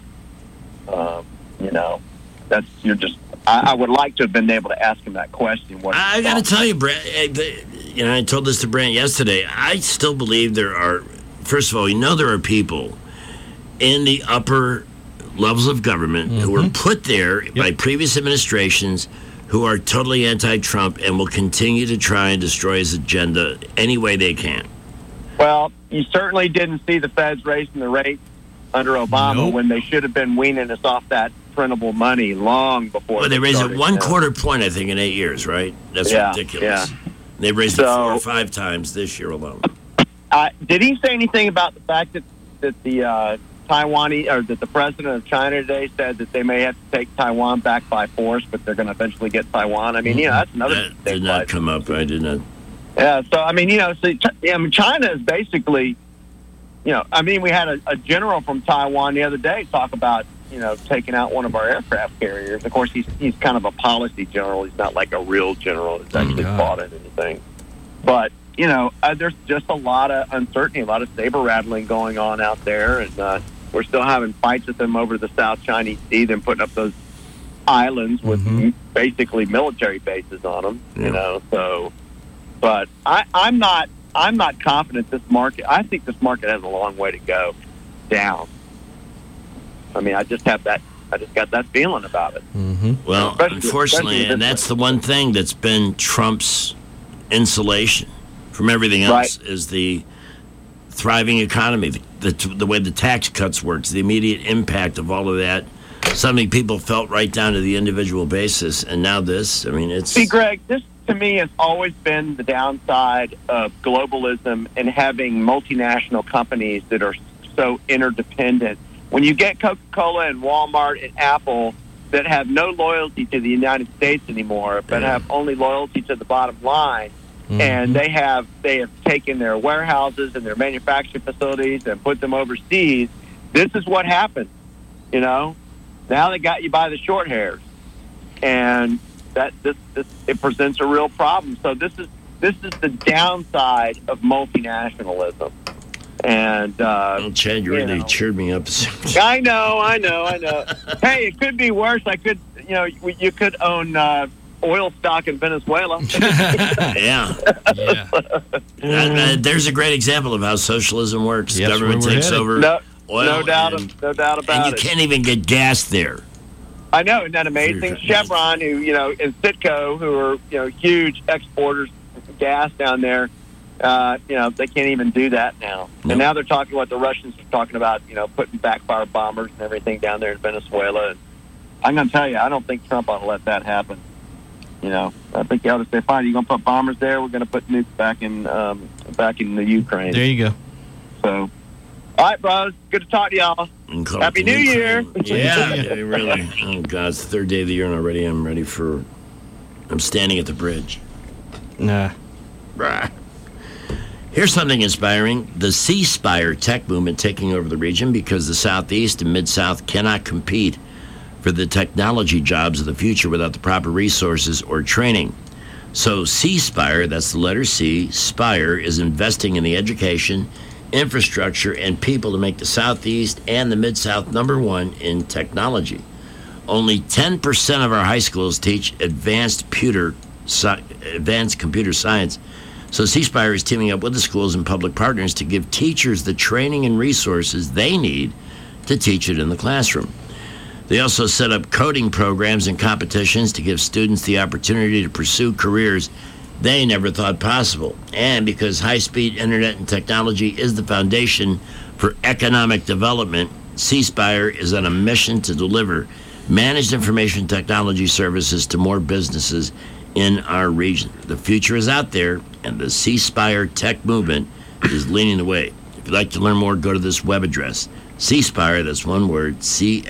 Speaker 9: I would like to have been able to ask him that question.
Speaker 7: I got to tell you, Brent, I told this to Brent yesterday. I still believe there are, first of all, there are people in the upper levels of government who were put there by previous administrations who are totally anti-Trump and will continue to try and destroy his agenda any way they can.
Speaker 9: Well, you certainly didn't see the Feds raising the rate under Obama when they should have been weaning us off that printable money long before.
Speaker 7: Well, they raised it 1/4 point, I think, in 8 years, right? That's ridiculous.
Speaker 9: Yeah.
Speaker 7: They raised it 4 or 5 times this year alone.
Speaker 9: Did he say anything about the fact that the Taiwanese, or that the president of China today said that they may have to take Taiwan back by force, but they're going to eventually get Taiwan? I mean, that's another.
Speaker 7: That did not come up. I did not.
Speaker 9: Yeah. So I mean, China is basically, we had a general from Taiwan the other day talk about taking out one of our aircraft carriers. Of course, he's kind of a policy general. He's not like a real general that's actually fought in anything. But there's just a lot of uncertainty, a lot of saber rattling going on out there, and we're still having fights with them over the South Chinese Sea, them putting up those islands with basically military bases on them. So, but I'm not confident this market. I think this market has a long way to go down. I mean, I just got that feeling about it.
Speaker 7: Well, unfortunately, and that's the one thing that's been Trump's insulation from everything else is the thriving economy, the way the tax cuts works, the immediate impact of all of that. Something people felt right down to the individual basis, and now this. I mean, it's...
Speaker 9: See, Greg, this to me has always been the downside of globalism and having multinational companies that are so interdependent. When you get Coca-Cola and Walmart and Apple that have no loyalty to the United States anymore, but have only loyalty to the bottom line, and they have taken their warehouses and their manufacturing facilities and put them overseas, this is what happens. Now they got you by the short hairs, and it presents a real problem. So this is the downside of multinationalism. And
Speaker 7: Chad, you really cheered me up.
Speaker 9: I know. Hey, it could be worse. You could own oil stock in Venezuela.
Speaker 7: Yeah. There's a great example of how socialism works.
Speaker 9: Yes,
Speaker 7: Government takes over oil.
Speaker 9: No doubt about it.
Speaker 7: And you can't even get gas there.
Speaker 9: I know, isn't that amazing? Chevron, who and Citgo, who are huge exporters of gas down there. They can't even do that now. Nope. And now they're talking what the Russians are talking about, putting backfire bombers and everything down there in Venezuela. And I'm going to tell you, I don't think Trump ought to let that happen. I think he ought to say, fine, you're going to put bombers there, we're going to put nukes back in the Ukraine.
Speaker 13: There you go.
Speaker 9: So, all right, bros, good to talk to y'all. Happy New Year.
Speaker 7: Yeah, really. Oh, God, it's the third day of the year and already I'm standing at the bridge.
Speaker 13: Nah.
Speaker 7: Rah. Here's something inspiring. The C Spire tech movement taking over the region because the Southeast and Mid-South cannot compete for the technology jobs of the future without the proper resources or training. So C Spire, that's the letter C, Spire, is investing in the education, infrastructure, and people to make the Southeast and the Mid-South #1 in technology. Only 10% of our high schools teach advanced computer science. So C-Spire is teaming up with the schools and public partners to give teachers the training and resources they need to teach it in the classroom. They also set up coding programs and competitions to give students the opportunity to pursue careers they never thought possible. And because high-speed internet and technology is the foundation for economic development, C-Spire is on a mission to deliver managed information technology services to more businesses in our region. The future is out there, and the C-Spire tech movement is leading the way. If you'd like to learn more, go to this web address, C-Spire, that's one word,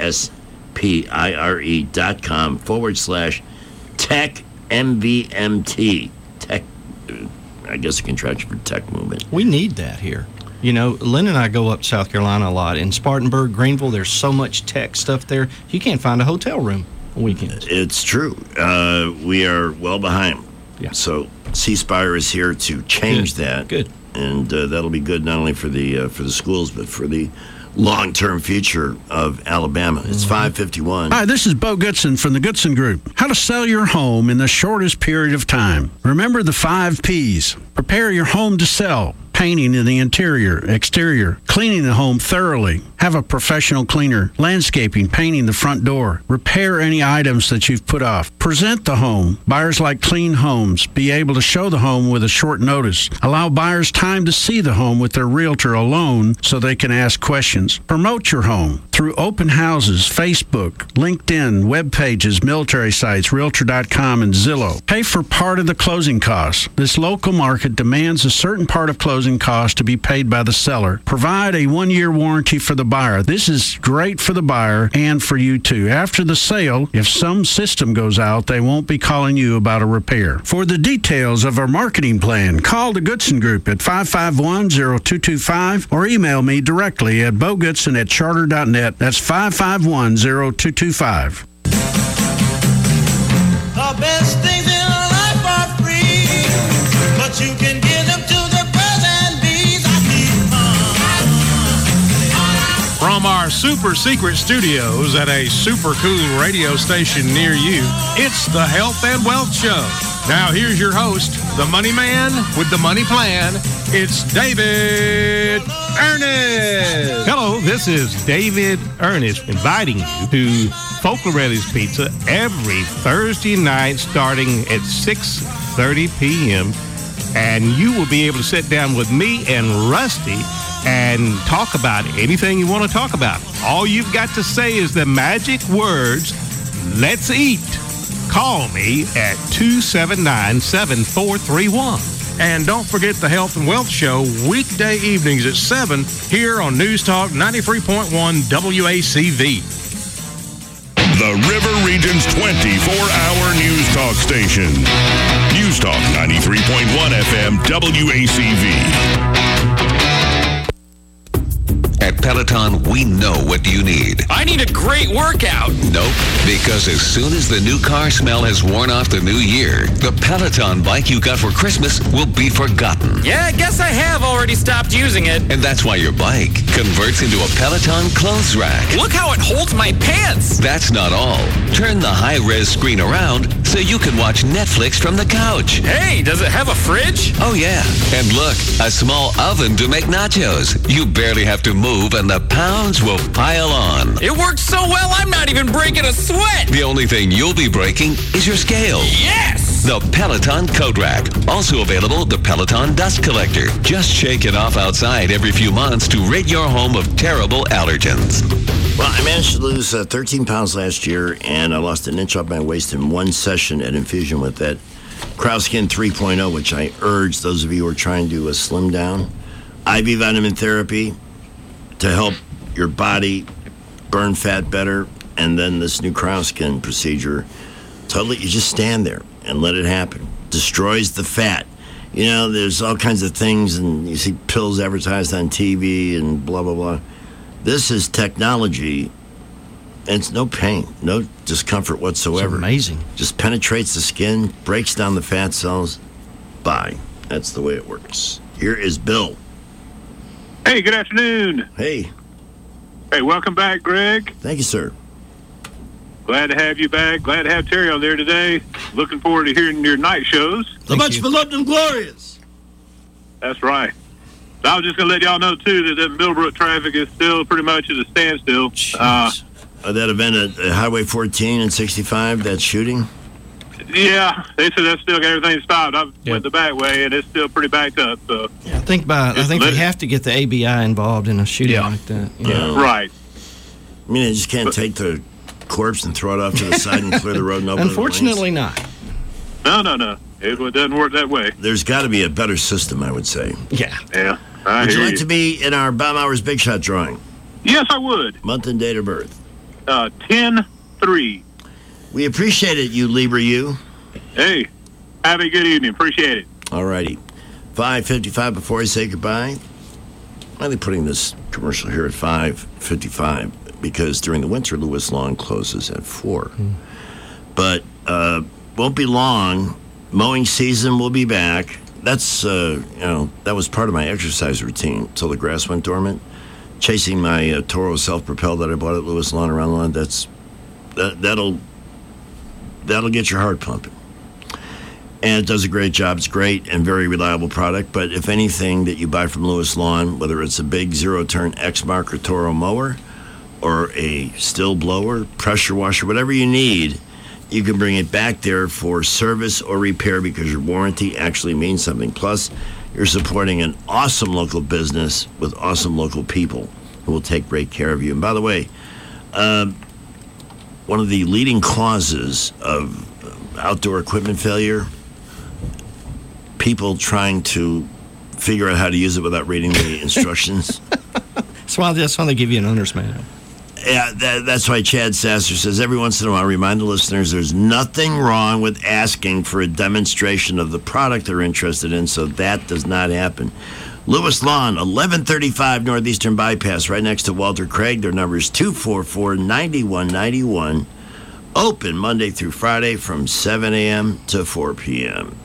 Speaker 7: CSPIRE.com/tech MVMT. Tech, I guess a contraction for tech movement.
Speaker 13: We need that here. Lynn and I go up to South Carolina a lot. In Spartanburg, Greenville, there's so much tech stuff there, you can't find a hotel room on weekends.
Speaker 7: It's true. We are well behind.
Speaker 4: Yeah.
Speaker 7: So C Spire is here to change that.
Speaker 4: Good.
Speaker 7: And that'll be good not only for the schools but for the long-term future of Alabama. It's 5:51.
Speaker 16: Hi, this is Bo Goodson from the Goodson Group. How to sell your home in the shortest period of time. Remember the 5 P's. Prepare your home to sell. Painting in the interior, exterior, cleaning the home thoroughly, have a professional cleaner, landscaping, painting the front door, repair any items that you've put off, present the home. Buyers like clean homes, be able to show the home with a short notice, allow buyers time to see the home with their realtor alone so they can ask questions. Promote your home through open houses, Facebook, LinkedIn, web pages, military sites, Realtor.com, and Zillow. Pay for part of the closing costs. This local market demands a certain part of closing costs to be paid by the seller. Provide a 1-year warranty for the buyer. This is great for the buyer and for you too. After the sale, if some system goes out, they won't be calling you about a repair. For the details of our marketing plan, call the Goodson Group at 551-0225 or email me directly at bogoodson@charter.net. That's 551-0225.
Speaker 19: The best things in life are free, but you can give them to the birds and bees.
Speaker 20: From our super secret studios at a super cool radio station near you, it's the Health and Wealth Show. Now here's your host, the money man with the money plan. It's David Ernest.
Speaker 4: Hello, this is David Ernest inviting you to Folklorelli's Pizza every Thursday night starting at 6:30 p.m. And you will be able to sit down with me and Rusty and talk about anything you want to talk about. All you've got to say is the magic words, "Let's eat." Call me at 279-7431.
Speaker 20: And don't forget the Health and Wealth Show weekday evenings at 7 here on News Talk 93.1 WACV.
Speaker 6: The River Region's 24-hour news talk station. News Talk 93.1 FM WACV.
Speaker 8: At Peloton, we know what you need.
Speaker 3: I need a great workout.
Speaker 8: Nope, because as soon as the new car smell has worn off the new year, the Peloton bike you got for Christmas will be forgotten.
Speaker 3: Yeah, I guess I have already stopped using it.
Speaker 8: And that's why your bike converts into a Peloton clothes rack.
Speaker 3: Look how it holds my pants.
Speaker 8: That's not all. Turn the high-res screen around so you can watch Netflix from the couch.
Speaker 3: Hey, does it have a fridge?
Speaker 8: Oh, yeah. And look, a small oven to make nachos. You barely have to move and the pounds will pile on.
Speaker 3: It works so well, I'm not even breaking a sweat.
Speaker 8: The only thing you'll be breaking is your scale.
Speaker 3: Yes!
Speaker 8: The Peloton Coat Rack. Also available, the Peloton Dust Collector. Just shake it off outside every few months to rid your home of terrible allergens.
Speaker 7: Well, I managed to lose 13 pounds last year, and I lost an inch off my waist in one session at Infusion with that Krauskin 3.0, which I urge those of you who are trying to slim down. IV vitamin therapy to help your body burn fat better, and then this new Krauskin procedure. Totally, you just stand there and let it happen. Destroys the fat. You know, there's all kinds of things, and you see pills advertised on TV and blah, blah, blah. This is technology, and it's no pain, no discomfort whatsoever.
Speaker 13: It's amazing.
Speaker 7: Just penetrates the skin, breaks down the fat cells. Bye. That's the way it works. Here is Bill.
Speaker 18: Hey, good afternoon.
Speaker 7: Hey.
Speaker 18: Hey, welcome back, Greg.
Speaker 7: Thank you, sir.
Speaker 18: Glad to have you back. Glad to have Terry on there today. Looking forward to hearing your night shows.
Speaker 7: So much for London Glorious.
Speaker 18: That's right. So I was just going to let y'all know, too, that Millbrook traffic is still pretty much at a standstill.
Speaker 7: That event at Highway 14 and 65, that shooting?
Speaker 18: Yeah, they said that's still got everything stopped. I went the back way, and it's still pretty backed up. So
Speaker 13: I think they have to get the ABI involved in a shooting like that.
Speaker 7: Yeah.
Speaker 18: Right.
Speaker 7: I mean, they just can't take the corpse and throw it off to the side and clear the road and open
Speaker 13: Unfortunately not.
Speaker 18: No. It doesn't work that way.
Speaker 7: There's got to be a better system, I would say.
Speaker 13: Yeah.
Speaker 18: Yeah.
Speaker 7: Would you like to be in our Bob Hours Big Shot drawing?
Speaker 18: Yes, I would.
Speaker 7: Month and date of birth?
Speaker 18: 10-3.
Speaker 7: We appreciate it, you Libra, you.
Speaker 18: Hey, have a good evening. Appreciate it.
Speaker 7: All righty. 5:55 before I say goodbye. I'm only putting this commercial here at 5:55 because during the winter, Lewis Lawn closes at 4. But won't be long Mowing season will be back. That's, that was part of my exercise routine until the grass went dormant. Chasing my Toro self-propelled that I bought at Lewis Lawn around the lawn, that'll get your heart pumping. And it does a great job. It's great and very reliable product. But if anything that you buy from Lewis Lawn, whether it's a big zero-turn X-Mark or Toro mower or a still blower, pressure washer, whatever you need, you can bring it back there for service or repair because your warranty actually means something. Plus, you're supporting an awesome local business with awesome local people who will take great care of you. And by the way, one of the leading causes of outdoor equipment failure, people trying to figure out how to use it without reading the instructions.
Speaker 13: That's why they give you an owner's manual.
Speaker 7: Yeah, that's why Chad Sasser says every once in a while, remind the listeners there's nothing wrong with asking for a demonstration of the product they're interested in, so that does not happen. Lewis Lawn, 1135 Northeastern Bypass, right next to Walter Craig. Their number is 244-9191. Open Monday through Friday from 7 a.m. to 4 p.m.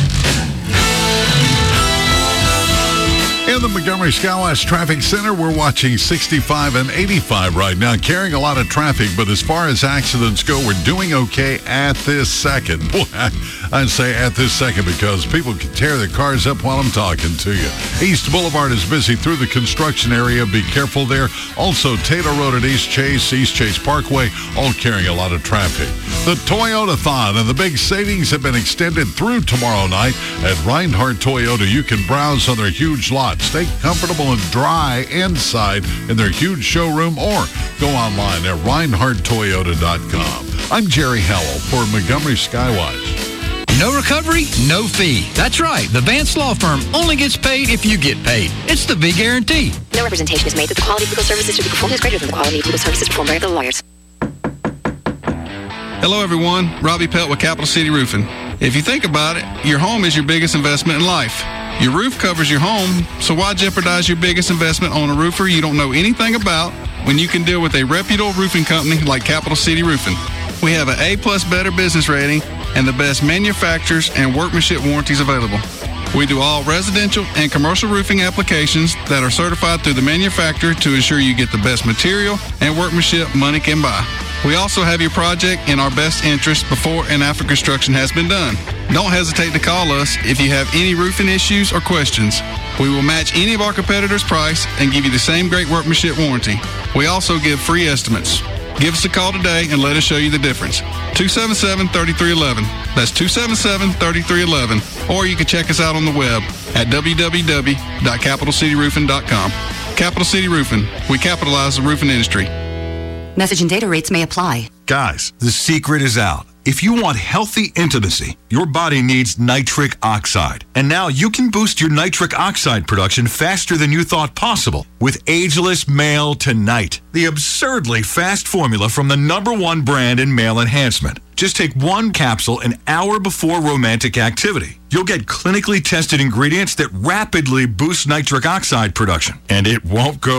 Speaker 12: In the Montgomery SkyWest Traffic Center, we're watching 65 and 85 right now, carrying a lot of traffic, but as far as accidents go, we're doing okay at this second. Boy, I'd say at this second because people can tear their cars up while I'm talking to you. East Boulevard is busy through the construction area. Be careful there. Also, Taylor Road at East Chase Parkway, all carrying a lot of traffic. The Toyota-thon and the big savings have been extended through tomorrow night at Reinhardt Toyota. You can browse on their huge lot. Stay comfortable and dry inside in their huge showroom or go online at ReinhardtToyota.com. I'm Jerry Howell for Montgomery Skywatch.
Speaker 17: No recovery, no fee. That's right. The Vance Law Firm only gets paid if you get paid. It's the V Guarantee.
Speaker 21: No representation is made that the quality of legal services to be performed is greater than the quality of legal services performed by other lawyers.
Speaker 22: Hello, everyone. Robbie Pelt with Capital City Roofing. If you think about it, your home is your biggest investment in life. Your roof covers your home, so why jeopardize your biggest investment on a roofer you don't know anything about when you can deal with a reputable roofing company like Capital City Roofing? We have an A+ Better business rating and the best manufacturers and workmanship warranties available. We do all residential and commercial roofing applications that are certified through the manufacturer to ensure you get the best material and workmanship money can buy. We also have your project in our best interest before and after construction has been done. Don't hesitate to call us if you have any roofing issues or questions. We will match any of our competitors' price and give you the same great workmanship warranty. We also give free estimates. Give us a call today and let us show you the difference. 277-3311. That's 277-3311. Or you can check us out on the web at www.capitalcityroofing.com. Capital City Roofing. We capitalize the roofing industry.
Speaker 23: Message and data rates may apply.
Speaker 24: Guys, the secret is out. If you want healthy intimacy, your body needs nitric oxide. And now you can boost your nitric oxide production faster than you thought possible with Ageless Male Tonight, the absurdly fast formula from the #1 brand in male enhancement. Just take one capsule an hour before romantic activity. You'll get clinically tested ingredients that rapidly boost nitric oxide production. And it won't go